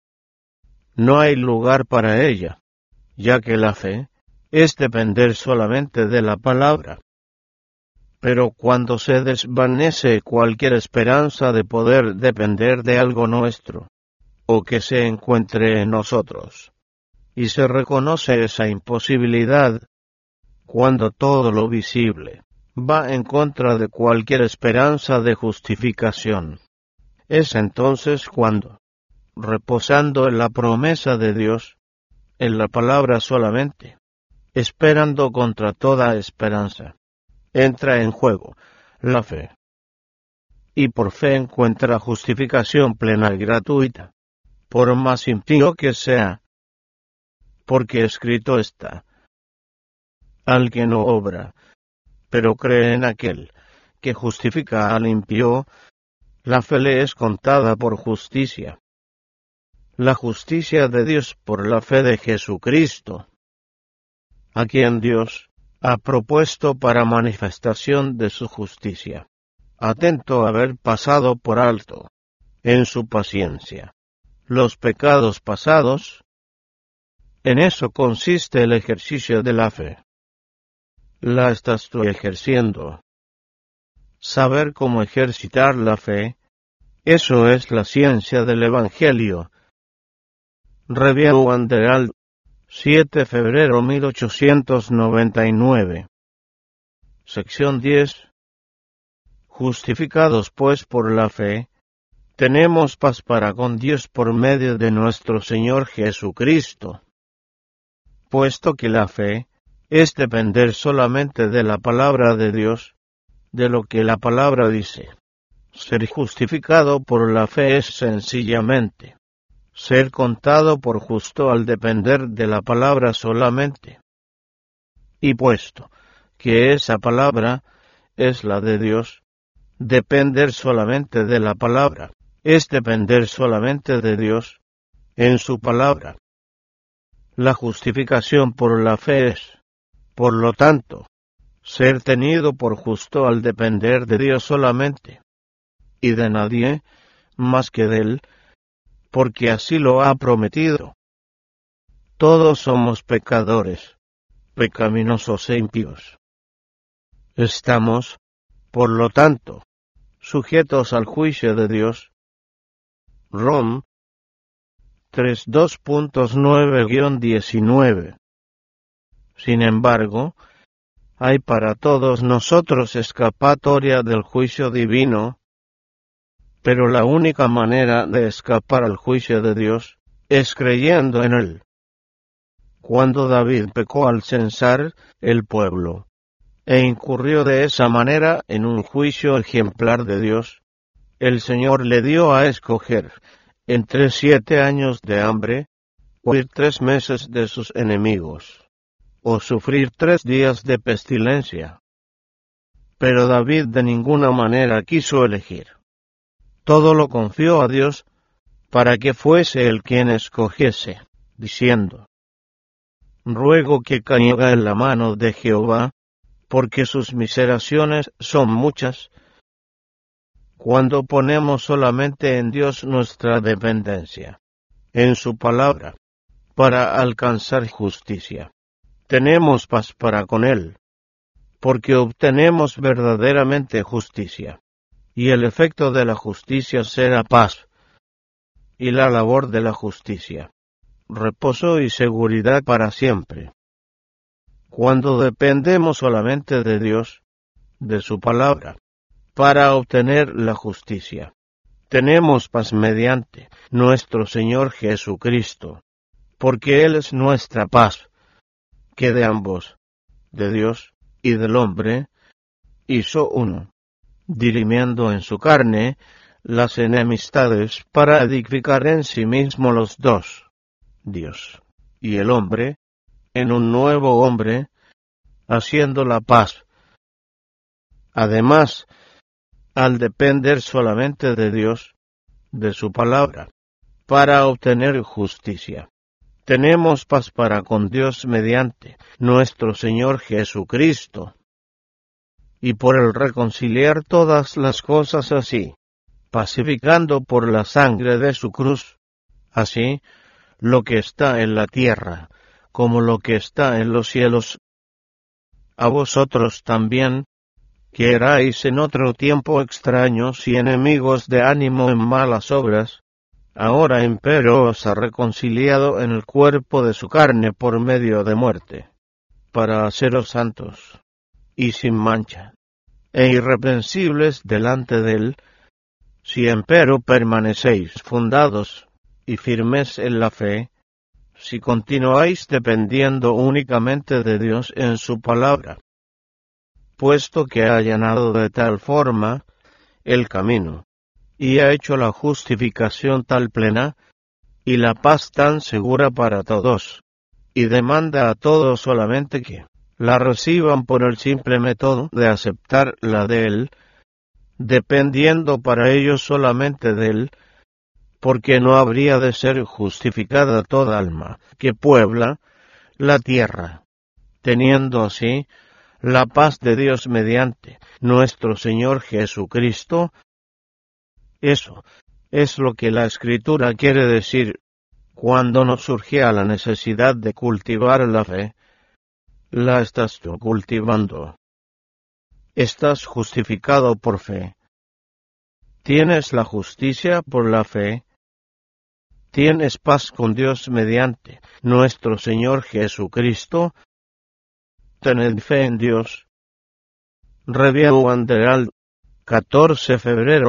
No hay lugar para ella, ya que la fe es depender solamente de la palabra. Pero cuando se desvanece cualquier esperanza de poder depender de algo nuestro, o que se encuentre en nosotros, y se reconoce esa imposibilidad, cuando todo lo visible va en contra de cualquier esperanza de justificación, es entonces cuando, reposando en la promesa de Dios, en la palabra solamente, esperando contra toda esperanza, entra en juego la fe. Y por fe encuentra justificación plena y gratuita, por más impío que sea, porque escrito está: al que no obra, pero cree en aquel que justifica al impío, la fe le es contada por justicia. La justicia de Dios por la fe de Jesucristo, a quien Dios ha propuesto para manifestación de su justicia, atento a haber pasado por alto, en su paciencia, los pecados pasados. En eso consiste el ejercicio de la fe. La estás tú ejerciendo. Saber cómo ejercitar la fe, eso es la ciencia del Evangelio. Review and Herald, 7 de febrero 1899. Sección 10. Justificados pues por la fe, tenemos paz para con Dios por medio de nuestro Señor Jesucristo. Puesto que la fe es depender solamente de la palabra de Dios, de lo que la palabra dice. Ser justificado por la fe es sencillamente ser contado por justo al depender de la palabra solamente. Y puesto que esa palabra es la de Dios, depender solamente de la palabra es depender solamente de Dios en su palabra. La justificación por la fe es, por lo tanto, ser tenido por justo al depender de Dios solamente, y de nadie más que de Él, porque así lo ha prometido. Todos somos pecadores, pecaminosos e impíos. Estamos, por lo tanto, sujetos al juicio de Dios. Rom 3:2.9-19. Sin embargo, hay para todos nosotros escapatoria del juicio divino, pero la única manera de escapar al juicio de Dios es creyendo en Él. Cuando David pecó al censar el pueblo, e incurrió de esa manera en un juicio ejemplar de Dios, el Señor le dio a escoger entre 7 años de hambre, o huir 3 meses de sus enemigos, o sufrir 3 días de pestilencia. Pero David de ninguna manera quiso elegir. Todo lo confió a Dios, para que fuese él quien escogiese, diciendo: ruego que caiga en la mano de Jehová, porque sus miseraciones son muchas. Cuando ponemos solamente en Dios nuestra dependencia, en su palabra, para alcanzar justicia, tenemos paz para con Él, porque obtenemos verdaderamente justicia, y el efecto de la justicia será paz, y la labor de la justicia, reposo y seguridad para siempre. Cuando dependemos solamente de Dios, de su palabra, para obtener la justicia, tenemos paz mediante nuestro Señor Jesucristo, porque Él es nuestra paz, que de ambos, de Dios y del hombre, hizo uno, dirimiendo en su carne las enemistades para edificar en sí mismo los dos, Dios y el hombre, en un nuevo hombre, haciendo la paz. Además, al depender solamente de Dios, de su palabra, para obtener justicia, tenemos paz para con Dios mediante nuestro Señor Jesucristo, y por el reconciliar todas las cosas así, pacificando por la sangre de su cruz, así lo que está en la tierra, como lo que está en los cielos. A vosotros también, que erais en otro tiempo extraños y enemigos de ánimo en malas obras, ahora empero os ha reconciliado en el cuerpo de su carne por medio de muerte, para haceros santos, y sin mancha, e irreprensibles delante de él, si empero permanecéis fundados y firmes en la fe, si continuáis dependiendo únicamente de Dios en su palabra, puesto que ha allanado de tal forma el camino, y ha hecho la justificación tal plena, y la paz tan segura para todos, y demanda a todos solamente que la reciban por el simple método de aceptar la de Él, dependiendo para ellos solamente de Él, porque no habría de ser justificada toda alma que puebla la tierra, teniendo así la paz de Dios mediante nuestro Señor Jesucristo. Eso es lo que la Escritura quiere decir cuando nos surgía la necesidad de cultivar la fe. La estás tú cultivando. Estás justificado por fe. Tienes la justicia por la fe. Tienes paz con Dios mediante nuestro Señor Jesucristo. Tened fe en Dios. Review Anderal, 14 de febrero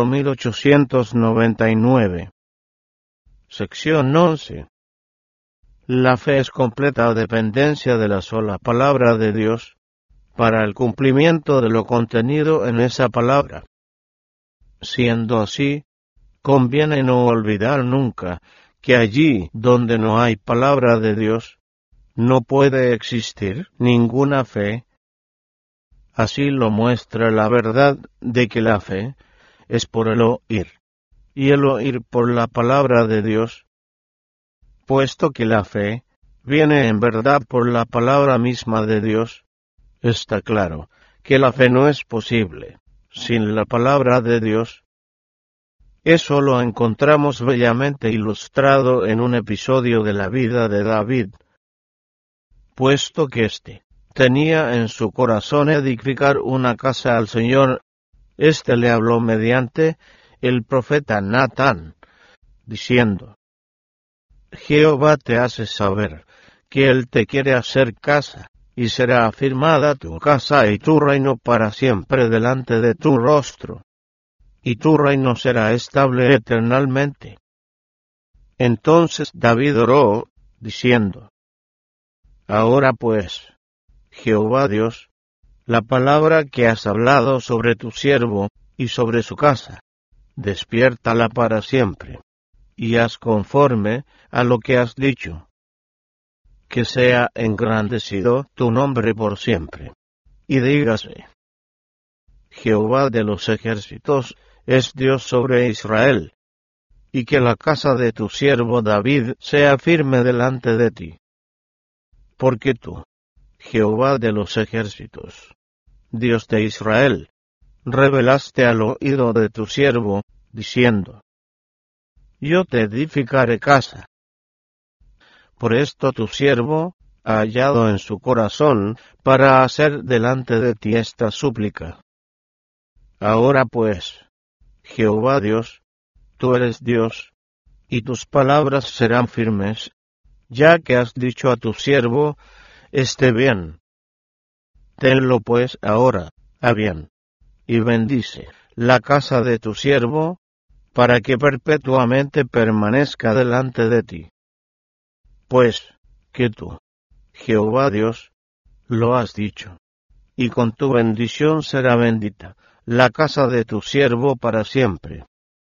1899. Sección 11. La fe es completa dependencia de la sola palabra de Dios, para el cumplimiento de lo contenido en esa palabra. Siendo así, conviene no olvidar nunca que allí donde no hay palabra de Dios, no puede existir ninguna fe. Así lo muestra la verdad de que la fe es por el oír, y el oír por la palabra de Dios. Puesto que la fe viene en verdad por la palabra misma de Dios, está claro que la fe no es posible sin la palabra de Dios. Eso lo encontramos bellamente ilustrado en un episodio de la vida de David. Puesto que éste tenía en su corazón edificar una casa al Señor, éste le habló mediante el profeta Natán, diciendo: Jehová te hace saber que Él te quiere hacer casa, y será afirmada tu casa y tu reino para siempre delante de tu rostro, y tu reino será estable eternamente. Entonces David oró, diciendo: Ahora pues, Jehová Dios, la palabra que has hablado sobre tu siervo y sobre su casa, despiértala para siempre, y haz conforme a lo que has dicho. Que sea engrandecido tu nombre por siempre, y dígase: Jehová de los ejércitos es Dios sobre Israel, y que la casa de tu siervo David sea firme delante de ti. Porque tú, Jehová de los ejércitos, Dios de Israel, revelaste al oído de tu siervo, diciendo: Yo te edificaré casa. Por esto tu siervo ha hallado en su corazón para hacer delante de ti esta súplica. Ahora pues, Jehová Dios, tú eres Dios, y tus palabras serán firmes, ya que has dicho a tu siervo: esté bien. Tenlo pues ahora a bien, y bendice la casa de tu siervo, para que perpetuamente permanezca delante de ti. Pues, que tú, Jehová Dios, lo has dicho, y con tu bendición será bendita la casa de tu siervo para siempre.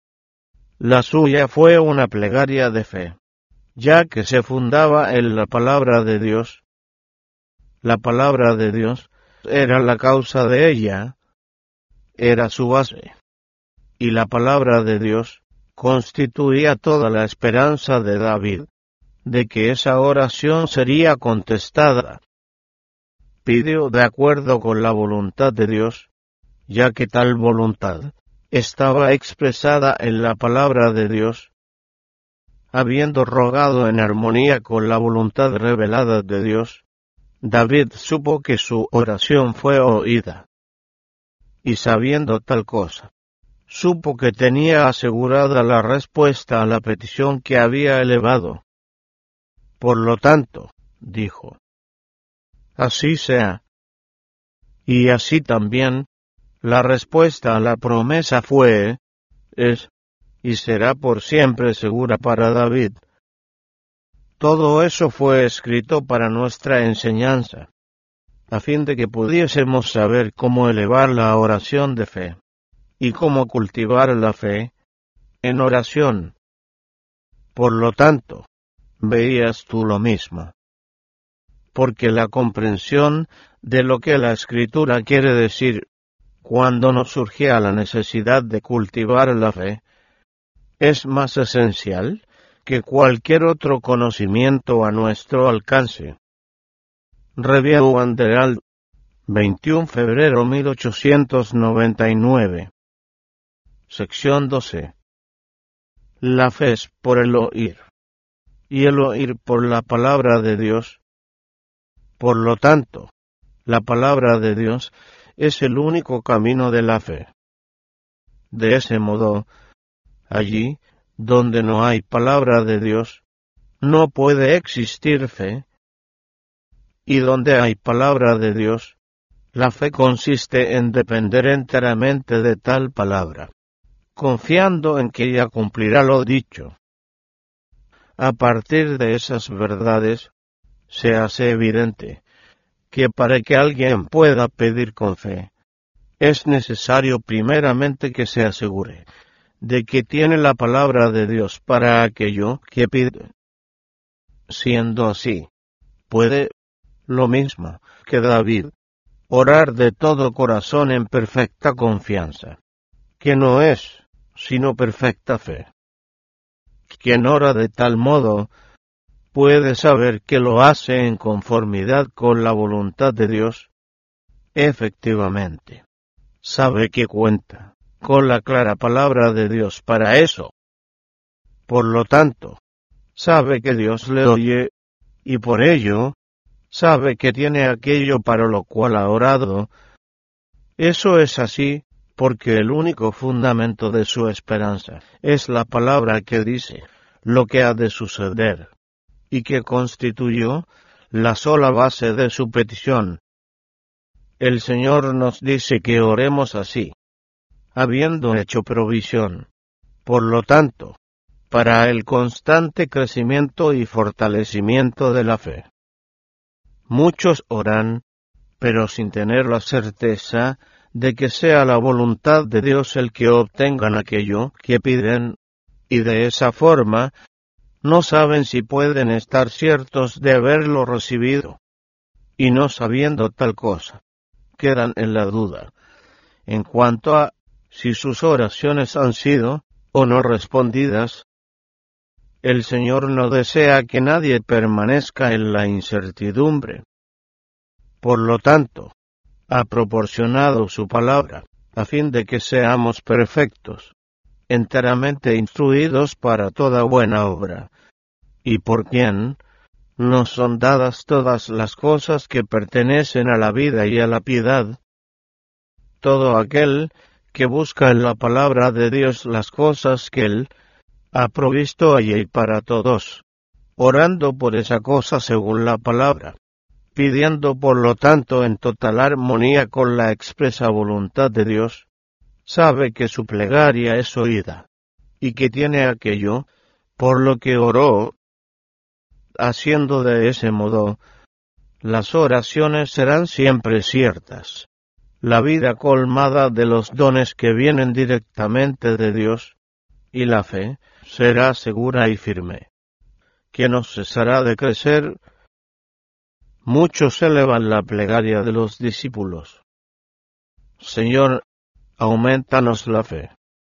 La suya fue una plegaria de fe, ya que se fundaba en la palabra de Dios. La palabra de Dios era la causa de ella, era su base, y la palabra de Dios constituía toda la esperanza de David, de que esa oración sería contestada. Pidió de acuerdo con la voluntad de Dios, ya que tal voluntad estaba expresada en la palabra de Dios. Habiendo rogado en armonía con la voluntad revelada de Dios, David supo que su oración fue oída. Y sabiendo tal cosa, supo que tenía asegurada la respuesta a la petición que había elevado. Por lo tanto, dijo: así sea. Y así también, la respuesta a la promesa fue, es, y será por siempre segura para David. Todo eso fue escrito para nuestra enseñanza, a fin de que pudiésemos saber cómo elevar la oración de fe, y cómo cultivar la fe en oración. Por lo tanto, veías tú lo mismo. Porque la comprensión de lo que la Escritura quiere decir cuando nos surgía la necesidad de cultivar la fe, es más esencial que cualquier otro conocimiento a nuestro alcance. Review and Herald, 21 febrero 1899. Sección 12. La fe es por el oír, y el oír por la palabra de Dios. Por lo tanto, la palabra de Dios es el único camino de la fe. De ese modo, allí donde no hay palabra de Dios, no puede existir fe. Y donde hay palabra de Dios, la fe consiste en depender enteramente de tal palabra, confiando en que ella cumplirá lo dicho. A partir de esas verdades, se hace evidente que para que alguien pueda pedir con fe, es necesario primeramente que se asegure de que tiene la palabra de Dios para aquello que pide. Siendo así, puede, lo mismo que David, orar de todo corazón en perfecta confianza, que no es sino perfecta fe. Quien ora de tal modo puede saber que lo hace en conformidad con la voluntad de Dios. Efectivamente, sabe que cuenta con la clara palabra de Dios para eso. Por lo tanto, sabe que Dios le oye, y por ello, sabe que tiene aquello para lo cual ha orado. Eso es así, porque el único fundamento de su esperanza es la palabra que dice lo que ha de suceder, y que constituyó la sola base de su petición. El Señor nos dice que oremos así, habiendo hecho provisión, por lo tanto, para el constante crecimiento y fortalecimiento de la fe. Muchos oran, pero sin tener la certeza de que sea la voluntad de Dios el que obtengan aquello que piden, y de esa forma no saben si pueden estar ciertos de haberlo recibido, y no sabiendo tal cosa, quedan en la duda en cuanto a si sus oraciones han sido o no respondidas, El Señor no desea que nadie permanezca en la incertidumbre. Por lo tanto, ha proporcionado su palabra, a fin de que seamos perfectos, enteramente instruidos para toda buena obra, y por quien nos son dadas todas las cosas que pertenecen a la vida y a la piedad. Todo aquel que busca en la palabra de Dios las cosas que Él ha provisto allí para todos, orando por esa cosa según la palabra, pidiendo por lo tanto en total armonía con la expresa voluntad de Dios, sabe que su plegaria es oída, y que tiene aquello por lo que oró. Haciendo de ese modo, las oraciones serán siempre ciertas, la vida colmada de los dones que vienen directamente de Dios, y la fe será segura y firme, que no cesará de crecer. Muchos elevan la plegaria de los discípulos: Señor, aumentanos la fe.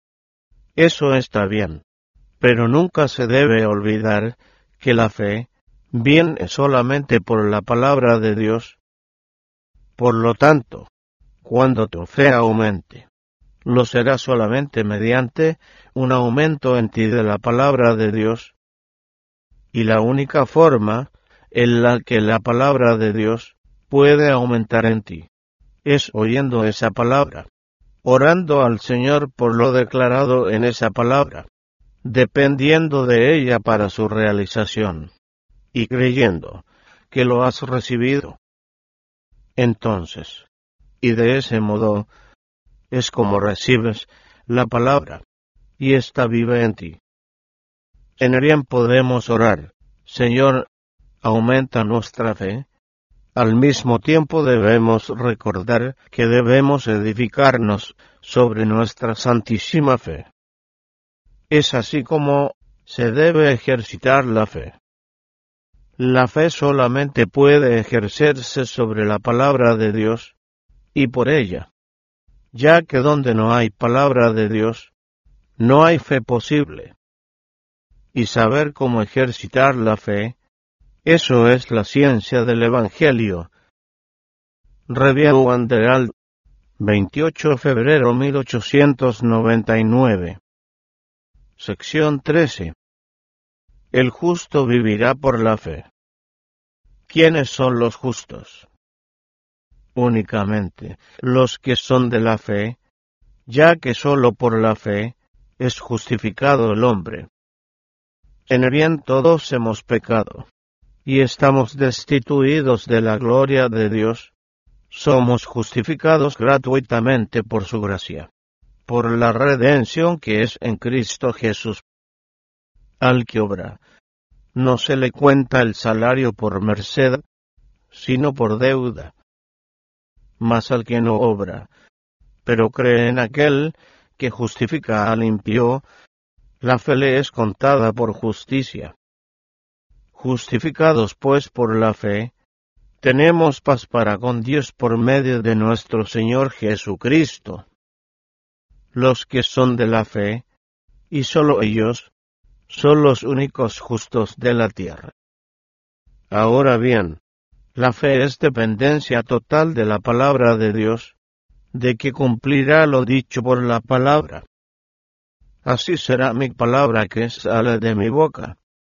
Eso está bien, pero nunca se debe olvidar que la fe viene solamente por la palabra de Dios. Por lo tanto, cuando tu fe aumente, lo será solamente mediante un aumento en ti de la palabra de Dios. Y la única forma en la que la palabra de Dios puede aumentar en ti es oyendo esa palabra, orando al Señor por lo declarado en esa palabra, dependiendo de ella para su realización, y creyendo que lo has recibido. Entonces, y de ese modo, es como recibes la palabra, y ésta vive en ti. En bien podemos orar: Señor, aumenta nuestra fe. Al mismo tiempo debemos recordar que debemos edificarnos sobre nuestra santísima fe. Es así como se debe ejercitar la fe. La fe solamente puede ejercerse sobre la palabra de Dios, y por ella, ya que donde no hay palabra de Dios, no hay fe posible. Y saber cómo ejercitar la fe, eso es la ciencia del Evangelio. Review and Herald, 28 de febrero 1899. Sección 13. El justo vivirá por la fe. ¿Quiénes son los justos? Únicamente los que son de la fe, ya que sólo por la fe es justificado el hombre. En el bien todos hemos pecado, y estamos destituidos de la gloria de Dios. Somos justificados gratuitamente por su gracia, por la redención que es en Cristo Jesús. Al que obra, no se le cuenta el salario por merced, sino por deuda. Mas al que no obra, pero cree en aquel que justifica al impío, la fe le es contada por justicia. Justificados pues por la fe, tenemos paz para con Dios por medio de nuestro Señor Jesucristo. Los que son de la fe, y sólo ellos, son los únicos justos de la tierra. Ahora bien, la fe es dependencia total de la palabra de Dios, de que cumplirá lo dicho por la palabra. Así será mi palabra que sale de mi boca.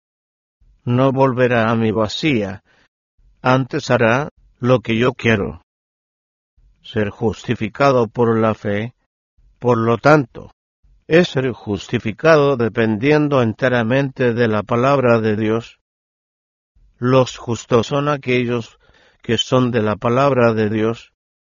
No volverá a mí vacía, antes hará lo que yo quiero. Ser justificado por la fe, por lo tanto, es ser justificado dependiendo enteramente de la palabra de Dios. Los justos son aquellos que son de la palabra de Dios.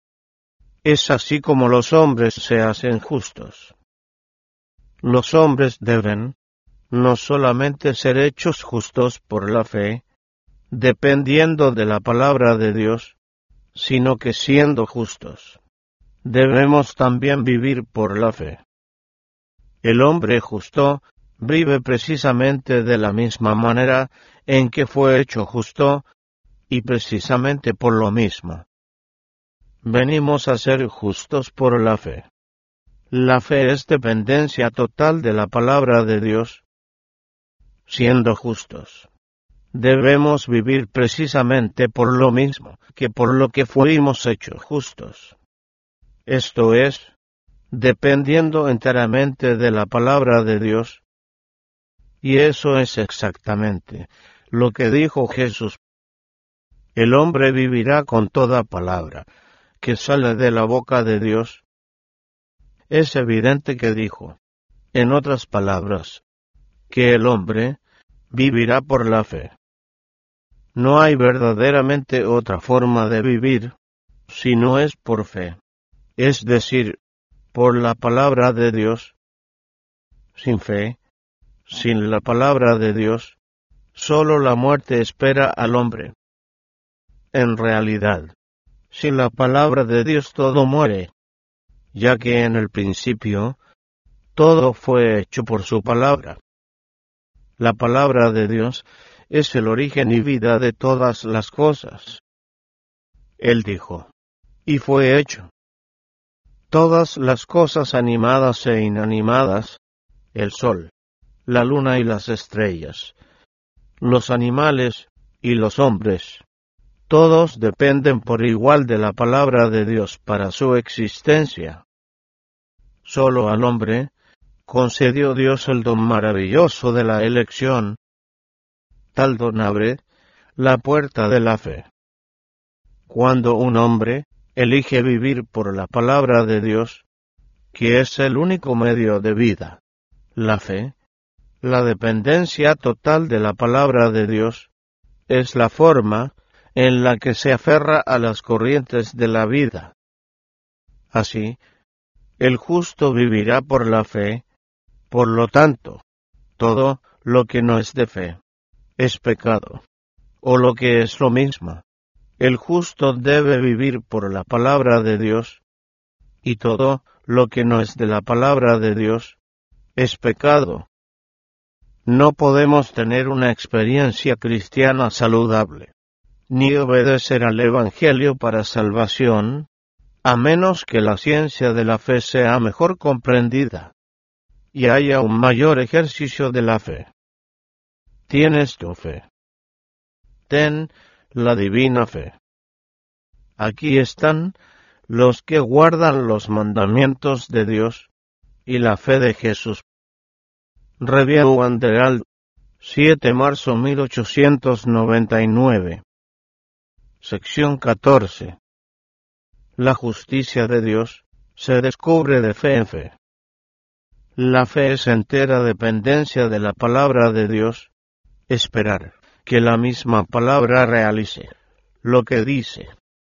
Es así como los hombres se hacen justos. Los hombres deben no solamente ser hechos justos por la fe, dependiendo de la palabra de Dios, sino que siendo justos, debemos también vivir por la fe. El hombre justo vive precisamente de la misma manera en que fue hecho justo, y precisamente por lo mismo. Venimos a ser justos por la fe. La fe es dependencia total de la palabra de Dios. siendo justos. Debemos vivir precisamente por lo mismo que por lo que fuimos hechos justos. Esto es, dependiendo enteramente de la palabra de Dios. Y eso es exactamente lo que dijo Jesús. El hombre vivirá con toda palabra que sale de la boca de Dios. Es evidente que dijo, en otras palabras, que el hombre vivirá por la fe. No hay verdaderamente otra forma de vivir, si no es por fe, es decir, por la palabra de Dios. Sin fe, sin la palabra de Dios, solo la muerte espera al hombre. En realidad, sin la palabra de Dios todo muere, ya que en el principio todo fue hecho por su palabra. La palabra de Dios es el origen y vida de todas las cosas. Él dijo, y fue hecho. Todas las cosas animadas e inanimadas, el sol, la luna y las estrellas, los animales y los hombres, todos dependen por igual de la palabra de Dios para su existencia. Solo al hombre concedió Dios el don maravilloso de la elección. Tal don abre la puerta de la fe. Cuando un hombre elige vivir por la palabra de Dios, que es el único medio de vida, la fe, la dependencia total de la palabra de Dios, es la forma en la que se aferra a las corrientes de la vida. Así, el justo vivirá por la fe. Por lo tanto, todo lo que no es de fe es pecado. O lo que es lo mismo, el justo debe vivir por la palabra de Dios, y todo lo que no es de la palabra de Dios es pecado. No podemos tener una experiencia cristiana saludable, ni obedecer al Evangelio para salvación, a menos que la ciencia de la fe sea mejor comprendida y haya un mayor ejercicio de la fe. ¿Tienes tu fe? Ten la divina fe. Aquí están los que guardan los mandamientos de Dios y la fe de Jesús. Review and Herald, 7 marzo 1899. Sección 14. La justicia de Dios se descubre de fe en fe. La fe es entera dependencia de la palabra de Dios, esperar que la misma palabra realice lo que dice.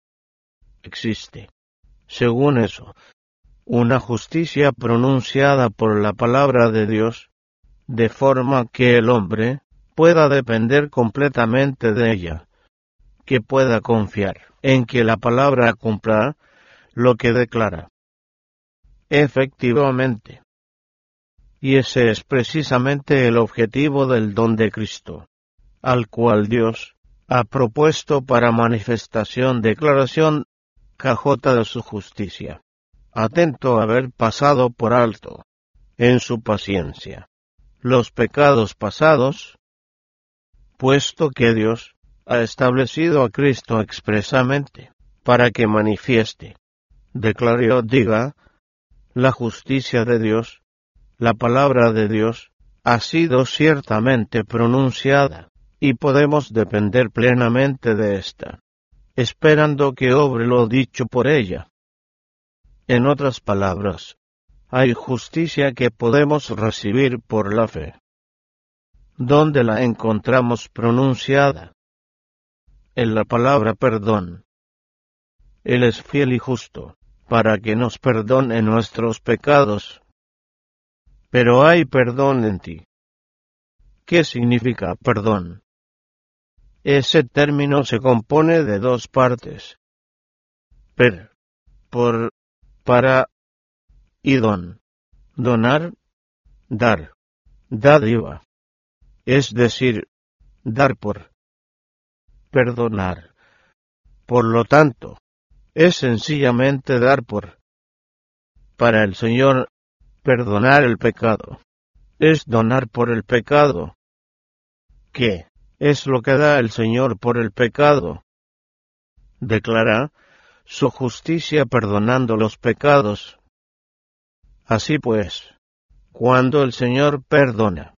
Existe, según eso, una justicia pronunciada por la palabra de Dios, de forma que el hombre pueda depender completamente de ella, que pueda confiar en que la palabra cumpla lo que declara. Efectivamente. Y ese es precisamente el objetivo del don de Cristo, al cual Dios ha propuesto para manifestación, declaración, cajota de su justicia, atento a haber pasado por alto, en su paciencia, los pecados pasados, puesto que Dios ha establecido a Cristo expresamente, para que manifieste, declare o diga, la justicia de Dios. La palabra de Dios ha sido ciertamente pronunciada, y podemos depender plenamente de ésta, esperando que obre lo dicho por ella. En otras palabras, hay justicia que podemos recibir por la fe. ¿Dónde la encontramos pronunciada? En la palabra perdón. Él es fiel y justo, para que nos perdone nuestros pecados. Pero hay perdón en ti. ¿Qué significa perdón? Ese término se compone de dos partes. Por, para y don. Donar, dar. Dádiva. Es decir, dar por. Perdonar. Por lo tanto, es sencillamente dar por. Para el Señor, perdonar el pecado es donar por el pecado. ¿Qué es lo que da el Señor por el pecado? Declara su justicia perdonando los pecados. Así pues, cuando el Señor perdona,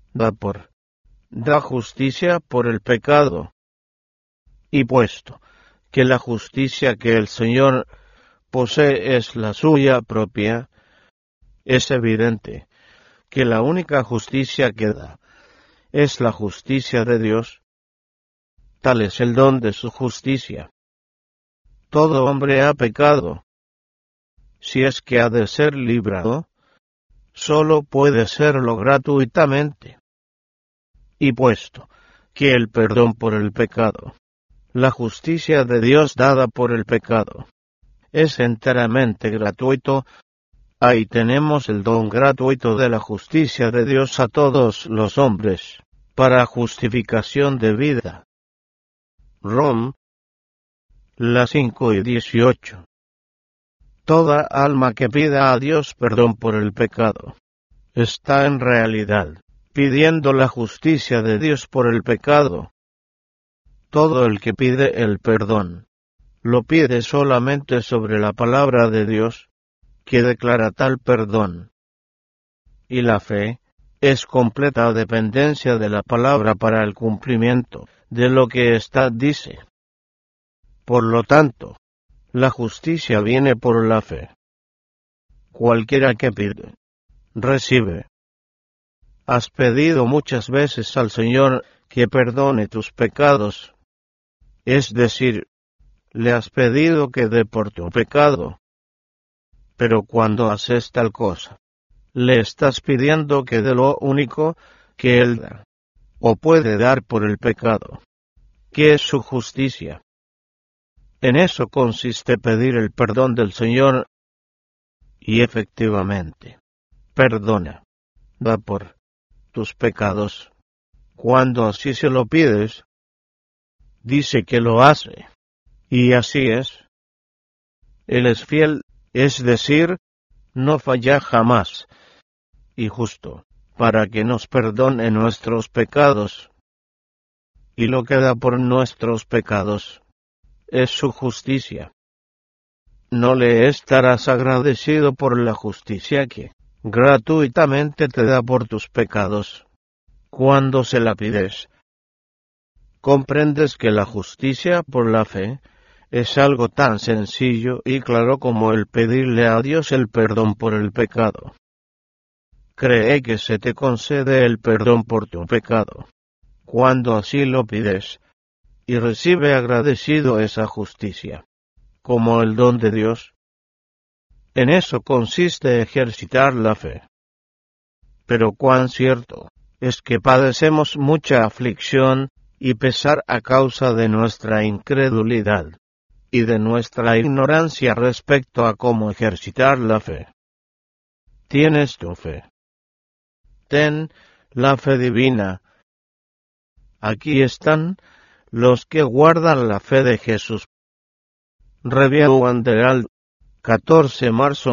da justicia por el pecado. Y puesto que la justicia que el Señor posee es la suya propia, es evidente que la única justicia que da es la justicia de Dios. Tal es el don de su justicia. Todo hombre ha pecado. Si es que ha de ser librado, solo puede serlo gratuitamente. Y puesto que el perdón por el pecado, la justicia de Dios dada por el pecado, es enteramente gratuito, ahí tenemos el don gratuito de la justicia de Dios a todos los hombres, para justificación de vida. Rom. Las 5:18. Toda alma que pida a Dios perdón por el pecado, está en realidad pidiendo la justicia de Dios por el pecado. Todo el que pide el perdón, lo pide solamente sobre la palabra de Dios, que declara tal perdón. Y la fe es completa dependencia de la palabra para el cumplimiento de lo que ésta dice. Por lo tanto, la justicia viene por la fe. Cualquiera que pide, recibe. Has pedido muchas veces al Señor que perdone tus pecados. Es decir, le has pedido que dé por tu pecado. Pero cuando haces tal cosa, le estás pidiendo que dé lo único que Él da, o puede dar por el pecado, que es su justicia. En eso consiste pedir el perdón del Señor. Y efectivamente, perdona, da por tus pecados. Cuando así se lo pides, dice que lo hace. Y así es. Él es fiel, es decir, no falla jamás, y justo, para que nos perdone nuestros pecados. Y lo que da por nuestros pecados es su justicia. No le estarás agradecido por la justicia que gratuitamente te da por tus pecados. Cuando se la pides, comprendes que la justicia por la fe es algo tan sencillo y claro como el pedirle a Dios el perdón por el pecado. Cree que se te concede el perdón por tu pecado, cuando así lo pides, y recibe agradecido esa justicia, como el don de Dios. En eso consiste ejercitar la fe. Pero cuán cierto es que padecemos mucha aflicción y pesar a causa de nuestra incredulidad y de nuestra ignorancia respecto a cómo ejercitar la fe. ¿Tienes tu fe? Ten la fe divina. Aquí están los que guardan la fe de Jesús. Review and Herald, 14 marzo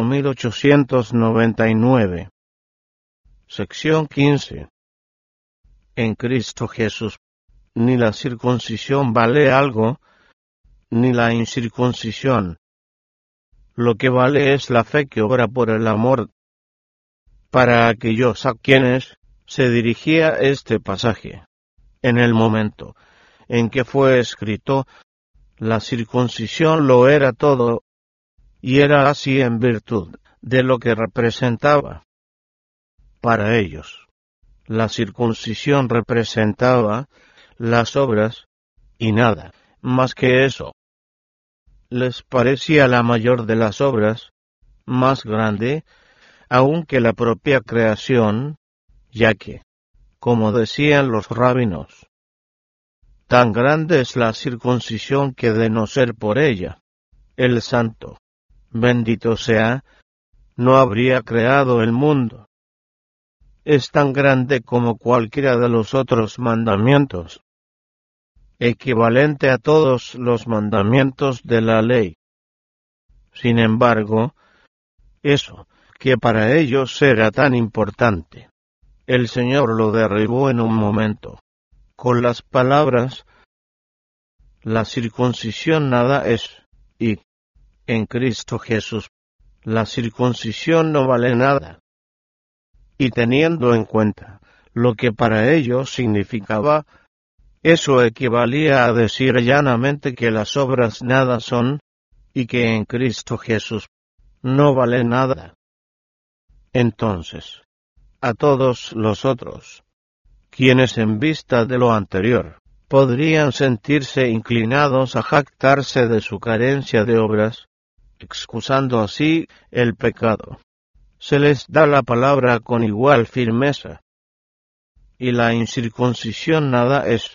1899. Sección 15. En Cristo Jesús, ni la circuncisión vale algo, ni la incircuncisión. Lo que vale es la fe que obra por el amor. Para aquellos a quienes se dirigía este pasaje, en el momento en que fue escrito, la circuncisión lo era todo, y era así en virtud de lo que representaba. Para ellos, la circuncisión representaba las obras, y nada más que eso. Les parecía la mayor de las obras, más grande, aun que la propia creación, ya que, como decían los rabinos, tan grande es la circuncisión que de no ser por ella, el Santo, bendito sea, no habría creado el mundo. Es tan grande como cualquiera de los otros mandamientos, equivalente a todos los mandamientos de la ley. Sin embargo, eso, que para ellos era tan importante, el Señor lo derribó en un momento, con las palabras: la circuncisión nada es, y, en Cristo Jesús, la circuncisión no vale nada. Y teniendo en cuenta lo que para ellos significaba, eso equivalía a decir llanamente que las obras nada son, y que en Cristo Jesús no vale nada. Entonces, a todos los otros, quienes en vista de lo anterior, podrían sentirse inclinados a jactarse de su carencia de obras, excusando así el pecado, se les da la palabra con igual firmeza. Y la incircuncisión nada es,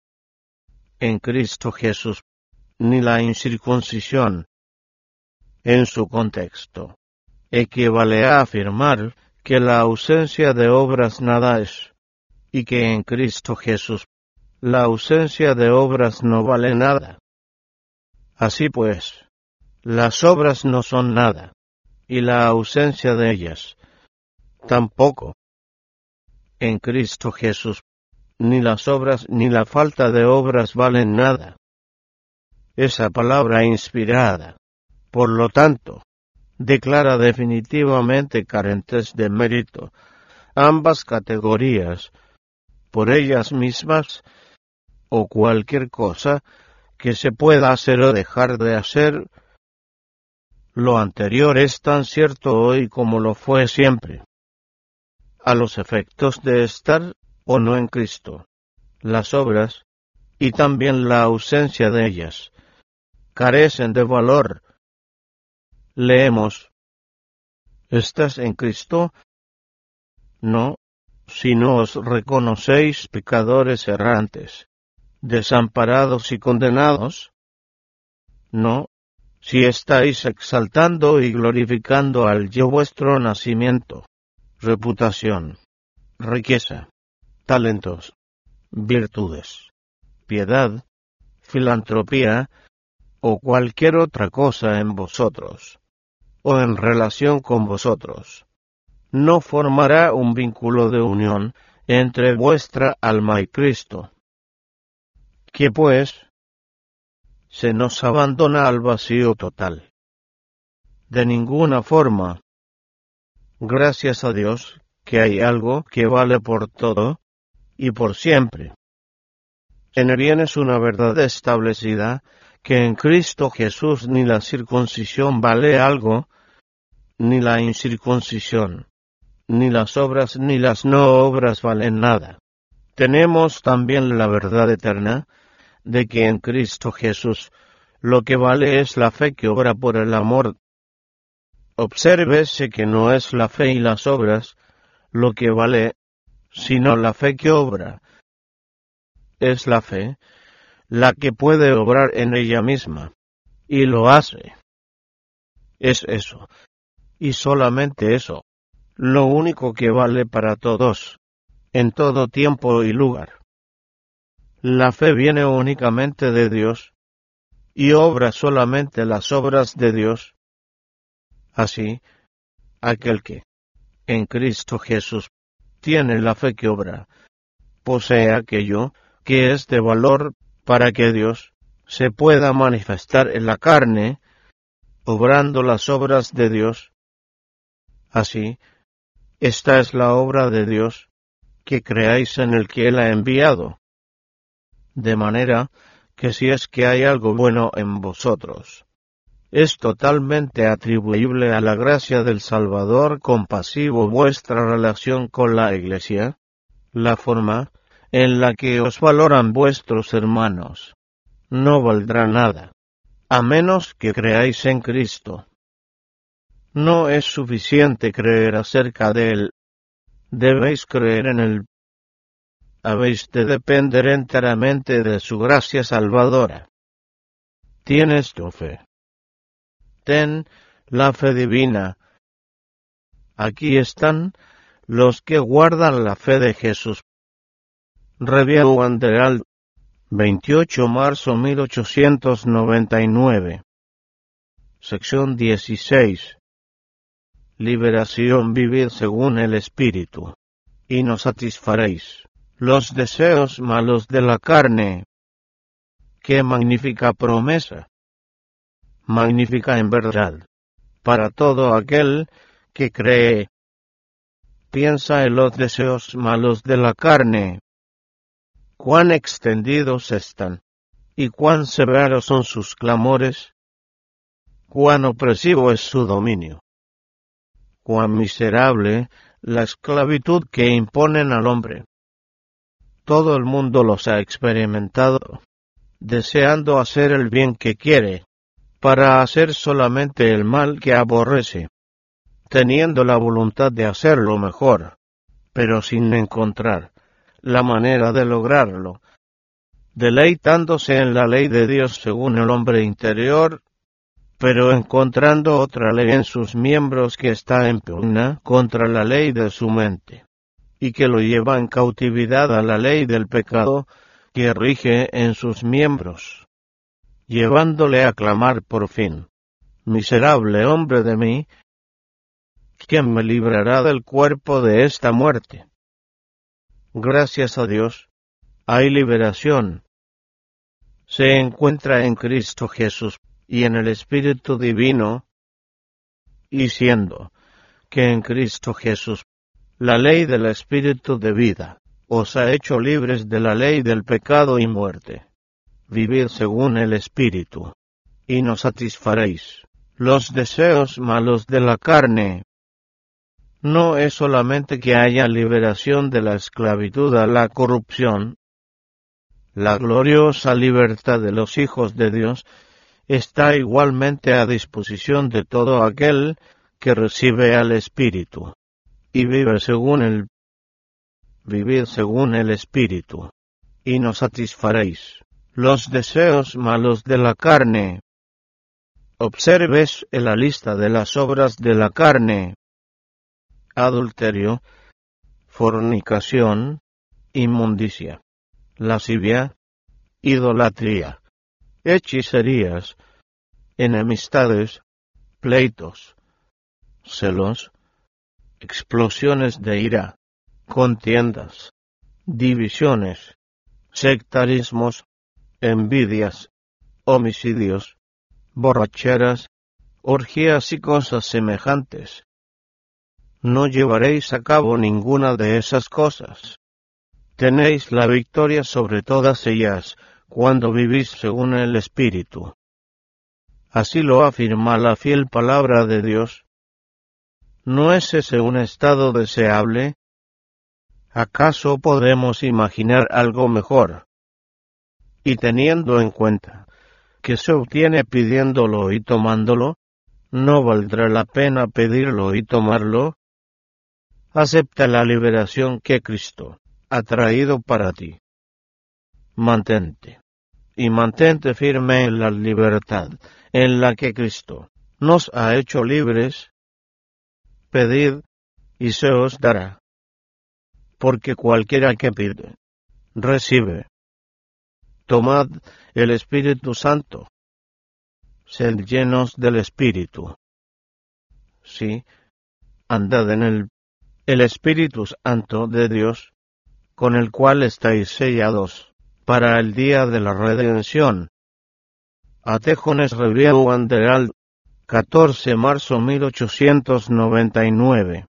en Cristo Jesús, ni la incircuncisión, en su contexto, equivale a afirmar que la ausencia de obras nada es, y que en Cristo Jesús la ausencia de obras no vale nada. Así pues, las obras no son nada, y la ausencia de ellas tampoco. En Cristo Jesús, ni las obras ni la falta de obras valen nada. Esa palabra inspirada, por lo tanto, declara definitivamente carentes de mérito ambas categorías, por ellas mismas, o cualquier cosa que se pueda hacer o dejar de hacer. Lo anterior es tan cierto hoy como lo fue siempre. A los efectos de estar o no en Cristo, las obras, y también la ausencia de ellas, carecen de valor. Leemos: ¿estás en Cristo? No, si no os reconocéis pecadores errantes, desamparados y condenados. No, si estáis exaltando y glorificando al yo vuestro nacimiento, reputación, riqueza, talentos, virtudes, piedad, filantropía, o cualquier otra cosa en vosotros, o en relación con vosotros, no formará un vínculo de unión entre vuestra alma y Cristo. Que pues, se nos abandona al vacío total. De ninguna forma. Gracias a Dios, que hay algo que vale por todo, y por siempre. En él es una verdad establecida, que en Cristo Jesús ni la circuncisión vale algo, ni la incircuncisión, ni las obras ni las no obras valen nada. Tenemos también la verdad eterna, de que en Cristo Jesús lo que vale es la fe que obra por el amor. Obsérvese que no es la fe y las obras lo que vale, sino la fe que obra. Es la fe la que puede obrar en ella misma, y lo hace. Es eso, y solamente eso, lo único que vale para todos, en todo tiempo y lugar. La fe viene únicamente de Dios, y obra solamente las obras de Dios. Así, aquel que, en Cristo Jesús, tiene la fe que obra, posee aquello que es de valor para que Dios se pueda manifestar en la carne, obrando las obras de Dios. Así, esta es la obra de Dios, que creáis en el que Él ha enviado. De manera que si es que hay algo bueno en vosotros, es totalmente atribuible a la gracia del Salvador compasivo. Vuestra relación con la Iglesia, la forma en la que os valoran vuestros hermanos, no valdrá nada, a menos que creáis en Cristo. No es suficiente creer acerca de Él, debéis creer en Él. Habéis de depender enteramente de su gracia salvadora. ¿Tienes tu fe? Ten la fe divina. Aquí están los que guardan la fe de Jesús. Review Anderal, 28 marzo 1899. Sección 16. Liberación. Vivid según el Espíritu, y no satisfaréis los deseos malos de la carne. ¡Qué magnífica promesa! Magnífica en verdad, para todo aquel que cree. Piensa en los deseos malos de la carne. Cuán extendidos están, y cuán severos son sus clamores. Cuán opresivo es su dominio. Cuán miserable la esclavitud que imponen al hombre. Todo el mundo los ha experimentado, deseando hacer el bien que quiere, para hacer solamente el mal que aborrece, teniendo la voluntad de hacerlo mejor, pero sin encontrar la manera de lograrlo, deleitándose en la ley de Dios según el hombre interior, pero encontrando otra ley en sus miembros que está en pugna contra la ley de su mente, y que lo lleva en cautividad a la ley del pecado que rige en sus miembros, llevándole a clamar por fin: miserable hombre de mí, ¿quién me librará del cuerpo de esta muerte? Gracias a Dios, hay liberación. Se encuentra en Cristo Jesús y en el Espíritu Divino, y siendo que en Cristo Jesús la ley del Espíritu de vida os ha hecho libres de la ley del pecado y muerte, vivid según el Espíritu, y no satisfaréis los deseos malos de la carne. No es solamente que haya liberación de la esclavitud a la corrupción. La gloriosa libertad de los hijos de Dios está igualmente a disposición de todo aquel que recibe al Espíritu, y vivid según el Espíritu, y no satisfaréis los deseos malos de la carne. Observes en la lista de las obras de la carne: adulterio, fornicación, inmundicia, lascivia, idolatría, hechicerías, enemistades, pleitos, celos, explosiones de ira, contiendas, divisiones, sectarismos, envidias, homicidios, borracheras, orgías y cosas semejantes. No llevaréis a cabo ninguna de esas cosas. Tenéis la victoria sobre todas ellas cuando vivís según el Espíritu. Así lo afirma la fiel palabra de Dios. ¿No es ese un estado deseable? ¿Acaso podemos imaginar algo mejor? Y teniendo en cuenta que se obtiene pidiéndolo y tomándolo, ¿no valdrá la pena pedirlo y tomarlo? Acepta la liberación que Cristo ha traído para ti. Mantente firme en la libertad en la que Cristo nos ha hecho libres. Pedid y se os dará, porque cualquiera que pide, recibe. Tomad el Espíritu Santo. Sed llenos del Espíritu. Sí, andad en el Espíritu Santo de Dios, con el cual estáis sellados para el día de la redención. Atejones Revieu Anderal, 14 marzo 1899.